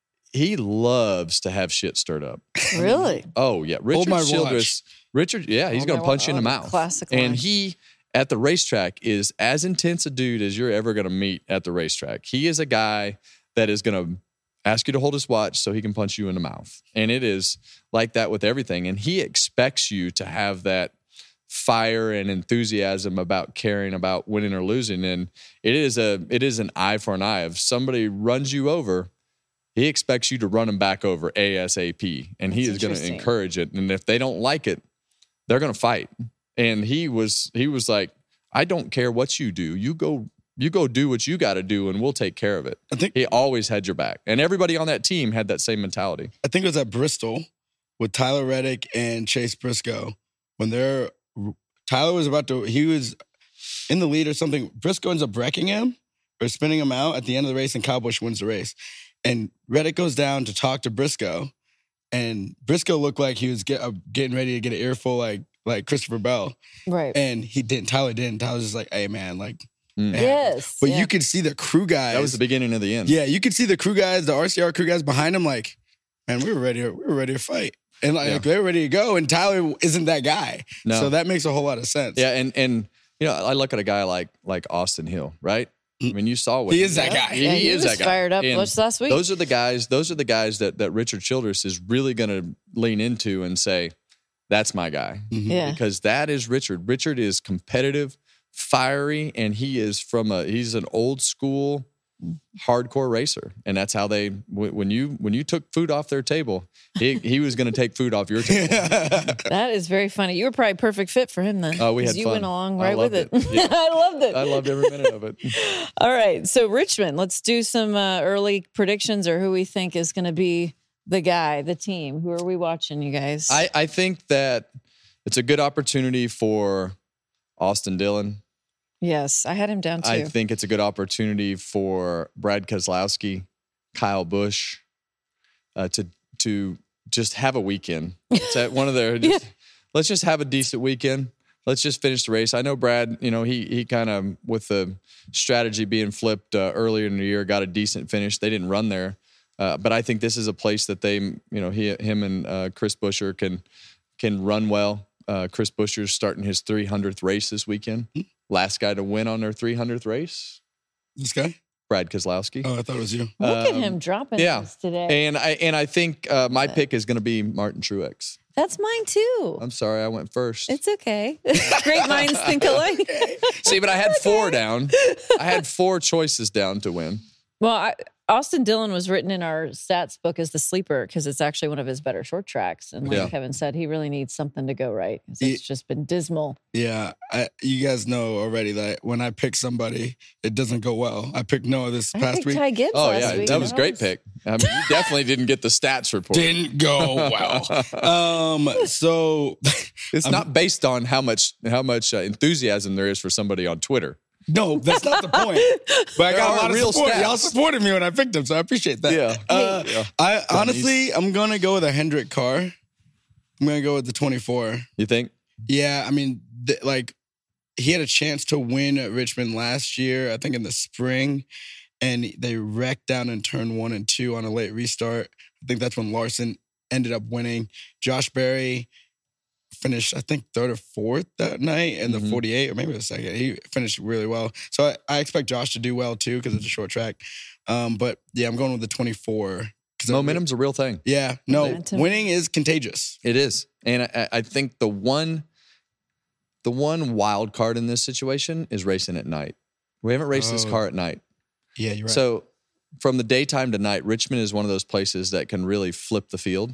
he loves to have shit stirred up. Really? Oh yeah, Hold Richard my Childress. Richard, yeah, he's Hold going my to punch you in the wa- oh, mouth. classic And line. he at the racetrack is as intense a dude as you're ever going to meet at the racetrack. He is a guy that is going to ask you to hold his watch so he can punch you in the mouth. And it is like that with everything. And he expects you to have that fire and enthusiasm about caring about winning or losing. And it is a it is an eye for an eye. If somebody runs you over, he expects you to run them back over ASAP. And he That's is going to interesting. encourage it. And if they don't like it, they're going to fight. And he was he was like, I don't care what you do. You go you go do what you got to do, and we'll take care of it. I think He always had your back. And everybody on that team had that same mentality. I think it was at Bristol with Tyler Reddick and Chase Briscoe when they're Tyler was about to he was in the lead or something. Briscoe ends up wrecking him or spinning him out at the end of the race, and Kyle Busch wins the race. And Reddick goes down to talk to Briscoe, and Briscoe looked like he was get, uh, getting ready to get an earful like like Christopher Bell, Right. and he didn't. Tyler didn't. Tyler was just like, "Hey man, like." Mm. it Yes. happens. But yeah. you could see the crew guys. That was the beginning of the end. Yeah, you could see the crew guys, the R C R crew guys behind him, like, man, we were ready. To, we were ready to fight, and like Yeah. they were ready to go. And Tyler isn't that guy, No. so that makes a whole lot of sense. Yeah, and and you know, I look at a guy like like Austin Hill, right? I mean, you saw what He is that did. guy. He, Yeah, he he is was that guy. fired up And just last week. Those are the guys. Those are the guys that that Richard Childress is really going to lean into and say, "That's my guy," Yeah. because that is Richard. Richard is competitive, fiery, and he is from a he's an old school hardcore racer, and that's how they wh- when you when you took food off their table, he he was going to take food off your table. That is very funny. You were probably a perfect fit for him then. Oh, we 'cause had you fun. went along I right with it. loved it. Yeah. I loved it. I loved every minute of it. All right. So Richmond, let's do some uh, early predictions or who we think is going to be the guy, the team. Who are we watching, you guys? I, I think that it's a good opportunity for Austin Dillon. yes, I had him down too. I think it's a good opportunity for Brad Keselowski, Kyle Busch, uh, to to just have a weekend. It's at one of their. Just, Let's just have a decent weekend. Let's just finish the race. I know Brad. You know he he kind of with the strategy being flipped uh, earlier in the year got a decent finish. They didn't run there, uh, but I think this is a place that they you know he him and uh, Chris Buescher can can run well. Uh, Chris Buescher's starting his three hundredth race this weekend. Last guy to win on their three hundredth race, This guy? Brad Keselowski. Oh, I thought it was you. Look at um, him dropping yeah. this today. And I and I think uh, my pick is going to be Martin Truex. That's mine too. I'm sorry, I went first. It's okay. Great minds think alike. See, but I had four down. I had four choices down to win. Well, I, Austin Dillon was written in our stats book as the sleeper because it's actually one of his better short tracks. And like Yeah. Kevin said, he really needs something to go right. 'Cause Ye- It's just been dismal. Yeah, I, you guys know already that when I pick somebody, it doesn't go well. I picked Noah this I past picked week. Ty Gibbs Oh last yeah, week. that was a great pick. I mean, you definitely didn't get the stats report. Didn't go well. um, so It's not based on how much how much uh, enthusiasm there is for somebody on Twitter. no, that's not the point. But I There got are a lot of real support. stats. Y'all supported me when I picked him, so I appreciate that. Yeah. Uh, Yeah. I honestly, I'm gonna go with a Hendrick car. I'm gonna go with the twenty-four. You think? Yeah, I mean, th- like he had a chance to win at Richmond last year, I think in the spring, and they wrecked down in turn one and two on a late restart. I think that's when Larson ended up winning. Josh Berry finished, I think, third or fourth that night in the Mhm. forty-eight, or maybe the second. He finished really well. So I, I expect Josh to do well too because it's a short track. Um, but yeah, I'm going with the twenty-four. 'Cause I- Momentum's a real thing. Yeah, no, Momentum. winning is contagious. It is, and I, I think the one, the one wild card in this situation is racing at night. We haven't raced oh. this car at night. Yeah, you're right. So from the daytime to night, Richmond is one of those places that can really flip the field.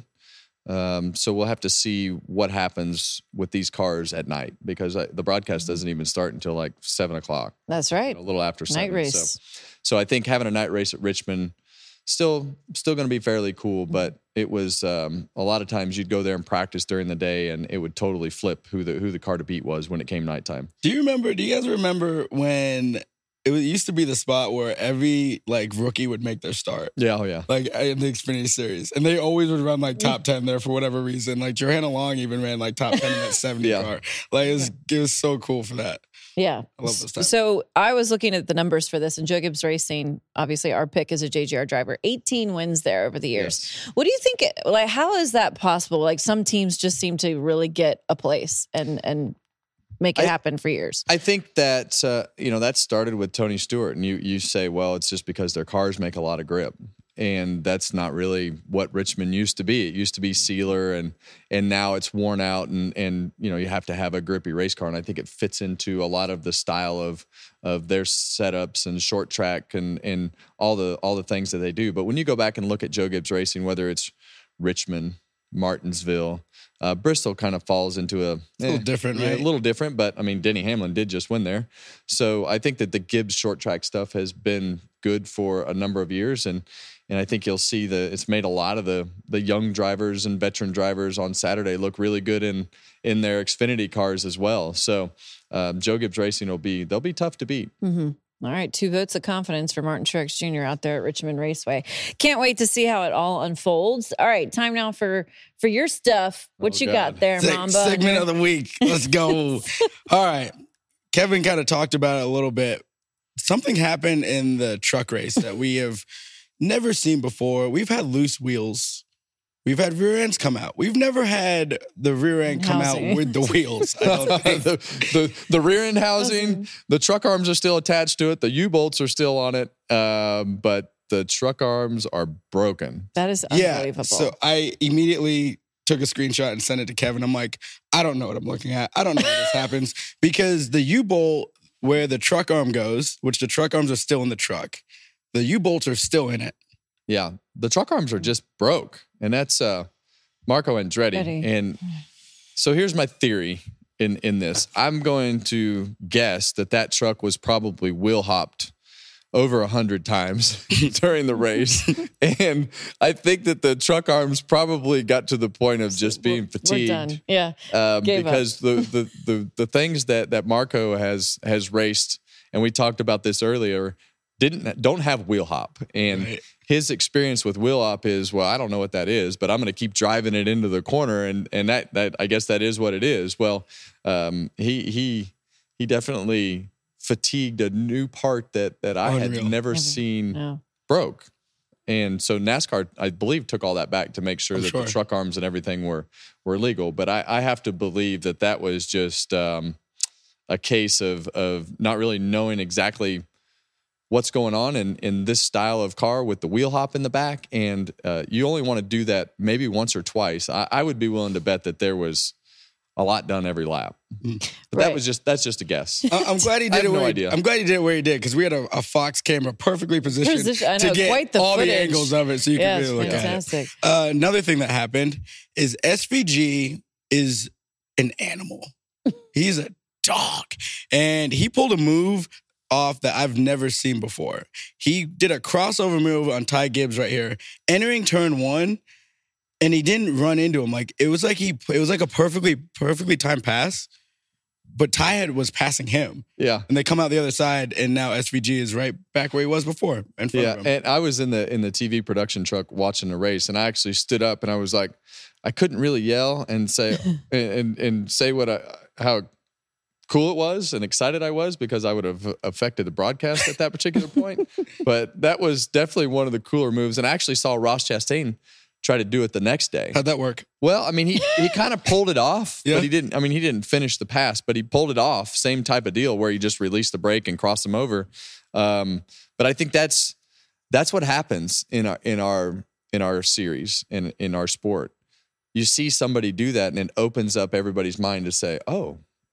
Um, so we'll have to see what happens with these cars at night, because I, the broadcast doesn't even start until like seven o'clock. That's right. You know, a little after seven. Night race. So, so I think having a night race at Richmond still still going to be fairly cool, but it was um, a lot of times you'd go there and practice during the day, and it would totally flip who the who the car to beat was when it came nighttime. Do you remember? Do you guys remember when it used to be the spot where every like rookie would make their start? Yeah, oh yeah. Like in the Xfinity Series, and they always would run like top ten there for whatever reason. Like Johanna Long even ran like top ten in that seventy yeah. car. Like it was it was so cool for that. Yeah. I love this time. So I was looking at the numbers for this, and Joe Gibbs Racing, obviously our pick is a J G R driver, eighteen wins there over the years. Yes. What do you think, like, how is that possible? Like some teams just seem to really get a place and, and make it I, happen for years. I think that, uh, you know, that started with Tony Stewart, and you, you say, well, it's just because their cars make a lot of grip. And that's not really what Richmond used to be. It used to be sealer, and and now it's worn out, and and you know you have to have a grippy race car. And I think it fits into a lot of the style of of their setups and short track and and all the all the things that they do. But when you go back and look at Joe Gibbs Racing, whether it's Richmond, Martinsville, uh, Bristol kind of falls into a, a little eh, different, yeah, right? A little different, but I mean, Denny Hamlin did just win there. So I think that the Gibbs short track stuff has been good for a number of years. And and I think you'll see the it's made a lot of the the young drivers and veteran drivers on Saturday look really good in in their Xfinity cars as well. So um, Joe Gibbs Racing will be, they'll be tough to beat. Mm-hmm. All right, two votes of confidence for Martin Truex Junior out there at Richmond Raceway. Can't wait to see how it all unfolds. All right, time now for for your stuff. What Oh, you God. got there, Se- Mamba? Segment of the week. Let's go. All right. Kevin kind of talked about it a little bit. Something happened in the truck race that we have never seen before. We've had loose wheels. We've had rear ends come out. We've never had the rear end come Housing. out with the wheels. I don't think. the, the the rear end housing, the truck arms are still attached to it. The U-bolts are still on it, um, but the truck arms are broken. That is Yeah. unbelievable. So I immediately took a screenshot and sent it to Kevin. I'm like, I don't know what I'm looking at. I don't know how this happens, because the U-bolt where the truck arm goes, which the truck arms are still in the truck, the U-bolts are still in it. Yeah, the truck arms are just broke, and that's uh, Marco Andretti. Andretti. And so here's my theory in in this. I'm going to guess that that truck was probably wheel hopped over a hundred times during the race, and I think that the truck arms probably got to the point of just being fatigued. We're done. Yeah. Um, Gave up. because the, the the the things that that Marco has has raced, and we talked about this earlier, didn't don't have wheel hop, and Right. his experience with wheel hop is, well, I don't know what that is, but I'm going to keep driving it into the corner, and and that that I guess that is what it is. Well, um, he he he definitely fatigued a new part that that I Unreal. had never seen No. broke. And so NASCAR, I believe, took all that back to make sure I'm that sure. the truck arms and everything were were legal. But I, I have to believe that that was just um, a case of of not really knowing exactly what's going on in, in this style of car with the wheel hop in the back. And uh, you only want to do that maybe once or twice. I, I would be willing to bet that there was a lot done every lap. But Right. that was just that's just a guess. I- I'm glad he I did have it. no Where idea. He, I'm glad he did it where he did, because we had a, a Fox camera perfectly positioned Position- I to know, get quite the all footage. the angles of it, so you Yeah, can really it's look fantastic. at it. Uh, another thing that happened is S V G is an animal. He's a dog, and he pulled a move off that I've never seen before. He did a crossover move on Ty Gibbs right here, entering turn one, and he didn't run into him. Like it was like he, it was like a perfectly, perfectly timed pass, but Ty had was passing him, Yeah. and they come out the other side, and now S V G is right back where he was before, in front Yeah, of him. and I was in the in the T V production truck watching the race, and I actually stood up and I was like, I couldn't really yell and say and and say what I how cool it was and excited I was, because I would have affected the broadcast at that particular point. But that was definitely one of the cooler moves, and I actually saw Ross Chastain try to do it the next day. How'd that work? Well, I mean, he he kind of pulled it off, Yeah. but he didn't. I mean, he didn't finish the pass, but he pulled it off. Same type of deal where he just released the brake and crossed him over. Um, but I think that's that's what happens in our in our in our series in in our sport. You see somebody do that, and it opens up everybody's mind to say, "Oh,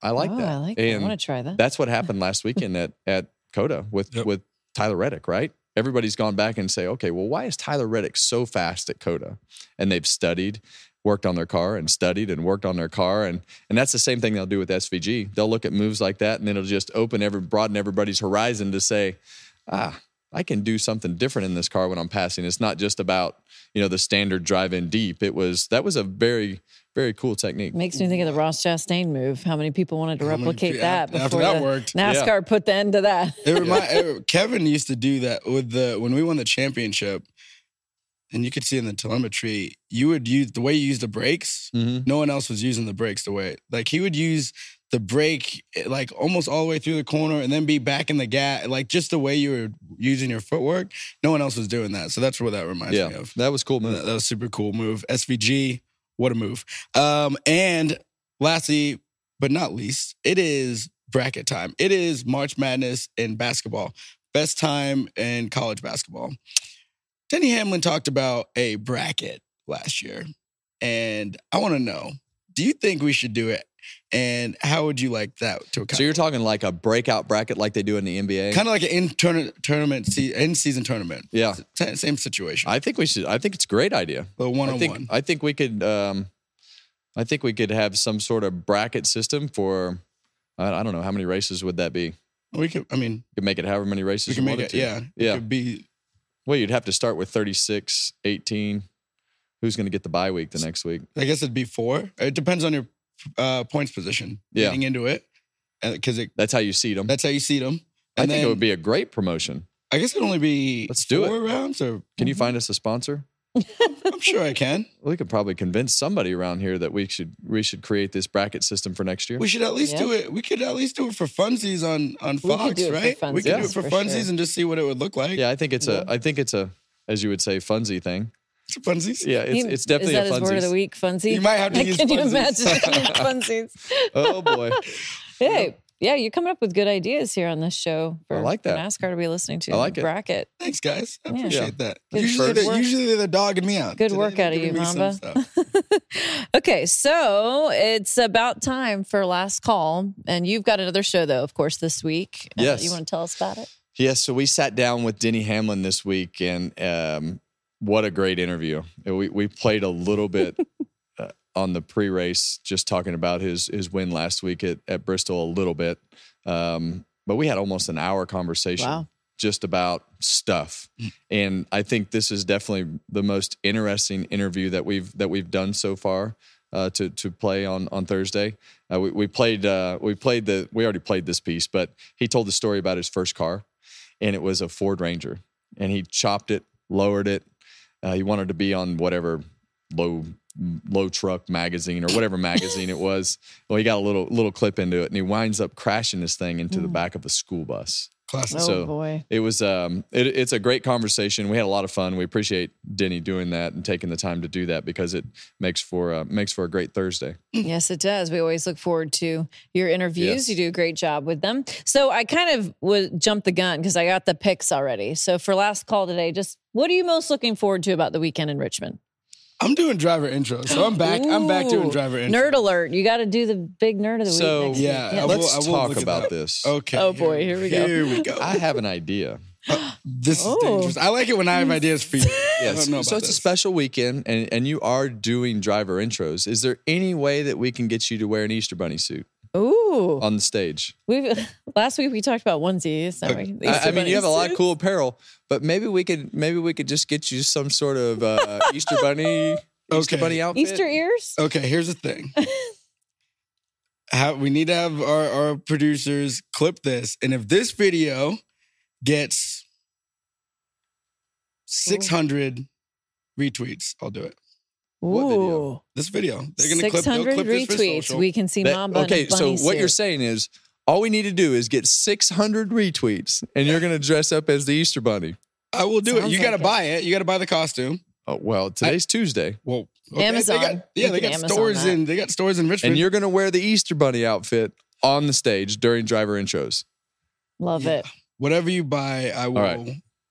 I like oh, that. I like that. I And want to try that. that's what happened last weekend at at COTA with Yep. with Tyler Reddick, right? Everybody's gone back and say, okay, well, why is Tyler Reddick so fast at COTA? And they've studied, worked on their car, and studied and worked on their car, and and that's the same thing they'll do with S V G. They'll look at moves like that, and then it'll just open every broaden everybody's horizon to say, ah, I can do something different in this car when I'm passing. It's not just about, you know, the standard drive in deep. It was that was a very, very cool technique. Makes me think of the Ross Chastain move. How many people wanted to How many replicate pe- that after before that the worked. NASCAR Yeah. put the end to that? It remind, it- Kevin used to do that with the when we won the championship, and you could see in the telemetry, you would use the way you use the brakes. Mm-hmm. No one else was using the brakes the way like he would use the brake like almost all the way through the corner and then be back in the gas, like just the way you were using your footwork. No one else was doing that, so that's what that reminds Yeah, me of. that was cool move. That, that was a super cool move. S V G, what a move. Um, and lastly, but not least, it is bracket time. It is March Madness in basketball. Best time in college basketball. Denny Hamlin talked about a bracket last year. And I want to know, do you think we should do it? And how would you like that to accomplish? So you're talking like a breakout bracket like they do in the N B A? Kind of like an in tourna- tournament, se- in season tournament. Yeah. S- Same situation. I think we should. I think it's a great idea. But one I on think one. I think we could. Um, I think we could have some sort of bracket system for. I, I don't know how many races would that be. We could, I mean, You could make it however many races we can you make wanted it, to. yeah. It Yeah. could be, Well, you'd have to start with thirty-six, eighteen. Who's going to get the bye week the next week? I guess it'd be four. It depends on your uh, points position Yeah. getting into it. Because it That's how you seed them. that's how you seed them. I And think then, it would be a great promotion. I guess it'd only be Let's do four rounds, or Can you find us a sponsor? I'm sure I can. We could probably convince somebody around here that we should we should create this bracket system for next year. We should at least Yeah. do it. We could at least do it for funsies on on We could Fox, do it for right? we could do it funsies, for for funsies sure. and just see what it would look like. Yeah, I think it's a. I think it's a, as you would say, funsy thing. It's funsies. Yeah, it's He- it's definitely is that a his word of the funsies. week, funsy? You might have to use Can you funsies. imagine funsies? Oh boy, Hey, yeah, you're coming up with good ideas here on this show for, I like that. for NASCAR to be listening to. I like it. Bracket. Thanks, guys. I Yeah. appreciate that. Good Usually, work. they're, usually they're the dogging me out. Good Today work they're out of giving you, me some Mamba. stuff. Okay, so it's about time for last call, and you've got another show though, of course, this week. Uh, Yes. you want to tell us about it? yes. So we sat down with Denny Hamlin this week, and um, what a great interview. We we played a little bit uh, on the pre-race, just talking about his his win last week at at Bristol a little bit, um, but we had almost an hour conversation. Wow. Just about stuff, and I think this is definitely the most interesting interview that we've that we've done so far uh, to to play on on Thursday. Uh, we, we played uh, we played the we already played this piece, but he told the story about his first car, and it was a Ford Ranger, and he chopped it, lowered it. Uh, he wanted to be on whatever low low truck magazine or whatever magazine it was. Well, he got a little little clip into it, and he winds up crashing this thing into the back of a school bus. Classic. Oh So, boy. It was um, it, it's a great conversation. We had a lot of fun. We appreciate Denny doing that and taking the time to do that because it makes for uh, makes for a great Thursday. Yes, it does. We always look forward to your interviews. Yes. You do a great job with them. So I kind of would jump the gun because I got the picks already. So for last call today, just what are you most looking forward to about the weekend in Richmond? I'm doing driver intro, so I'm back. I'm back doing Ooh, driver intro. Nerd alert. You got to do the big nerd of the So, week next yeah, week. I will- Let's I will talk look at about that. this. Okay. Oh, boy, here we go. Here we go. I have an idea. This is Oh. dangerous. I like it when I have ideas for you. I Yes. don't know about So it's a this. special weekend, and, and you are doing driver intros. Is there any way that we can get you to wear an Easter Bunny suit Ooh. on the stage? We've last week we talked about onesies. Sorry. I, I mean, you have a lot of cool apparel, but maybe we could maybe we could just get you some sort of uh, Easter Bunny Easter Okay. Bunny outfit. Easter ears? Okay, here's the thing. How, we need to have our, our producers clip this, and if this video gets six hundred retweets, I'll do it. What video? Ooh. This video, they're gonna clip. six They'll hundred clip this for retweets. social. We can see That- Mamba okay, in a so bunny what you're suit. saying is all we need to do is get six hundred retweets, and you're going to dress up as the Easter Bunny. I will do it. Sounds You got to like it. buy it. You got to buy the costume. Oh, well, today's Tuesday, Well, okay, Amazon. They got, yeah, You they can got Amazon stores that. in. They got stores in Richmond. and you're going to wear the Easter Bunny outfit on the stage during driver intros. Love it. Whatever you buy, I will. right.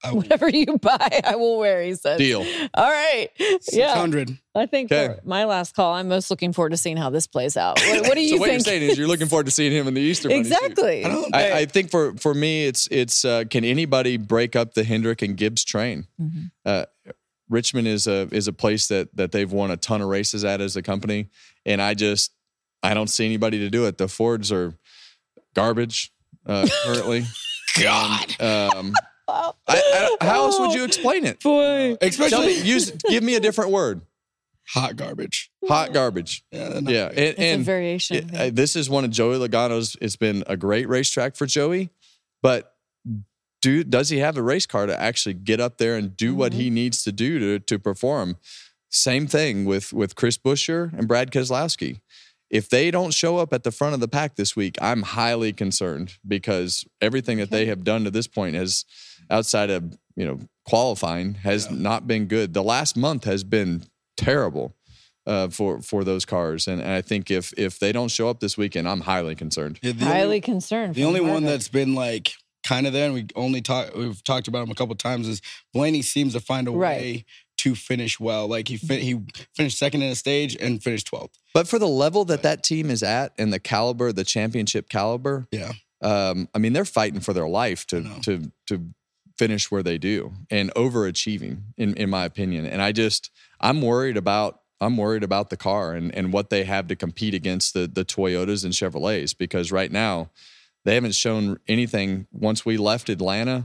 I, Whatever you buy, I will wear, he said. Deal. All right. six Yeah. hundred. I think Okay. for my last call, I'm most looking forward to seeing how this plays out. What, what do you so what think? you're saying is you're looking forward to seeing him in the Easter Bunny suit. Exactly. I don't- I, I think for for me, it's it's uh, can anybody break up the Hendrick and Gibbs train? Mm-hmm. Uh, Richmond is a is a place that that they've won a ton of races at as a company, and I just I don't see anybody to do it. The Fords are garbage uh, currently. God. And, um, I, I, how else would you explain it? Boy. Tell Especially me, use give me a different word. hot garbage. Hot garbage. Yeah. they're not Yeah, good. and, It's a and variation. it- uh, this is one of Joey Logano's. It's been a great racetrack for Joey, but do does he have a race car to actually get up there and do what he needs to do to to perform? Same thing with with Chris Buescher and Brad Keselowski. If they don't show up at the front of the pack this week, I'm highly concerned because everything that they have done to this point has, outside of you know qualifying, has Yeah. not been good. The last month has been terrible uh, for for those cars, and, and I think if if they don't show up this weekend, I'm highly concerned. Yeah, the Highly only, concerned. the from only one Harvick. that's been like kind of there, and we only talk. We've talked about him a couple times. Is Blaney seems to find a Right. way to finish well. Like he fin- he finished second in a stage and finished twelfth. But for the level that that team is at and the caliber, the championship caliber, Yeah. um, I mean, they're fighting for their life to know. to to finish where they do and overachieving, in in my opinion. And I just I'm worried about I'm worried about the car and and what they have to compete against the the Toyotas and Chevrolets, because right now they haven't shown anything. Once we left Atlanta,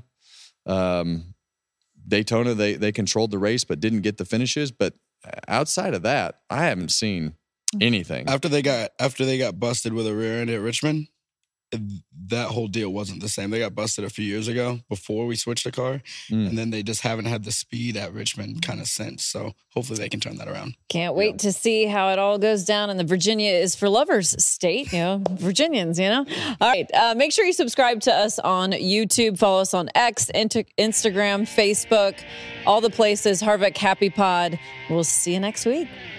um, Daytona, they they controlled the race but didn't get the finishes. But outside of that, I haven't seen anything. After they got after they got busted with a rear end at Richmond, that whole deal wasn't the same. They got busted a few years ago before we switched the car, Mm. and then they just haven't had the speed at Richmond kind of since. So hopefully they can turn that around. Can't wait to see how it all goes down. And the Virginia is for lovers state, you know, Virginians, you know. All right. Uh, make sure you subscribe to us on YouTube. Follow us on X, Inter- Instagram, Facebook, all the places. Harvick Happy Pod. We'll see you next week.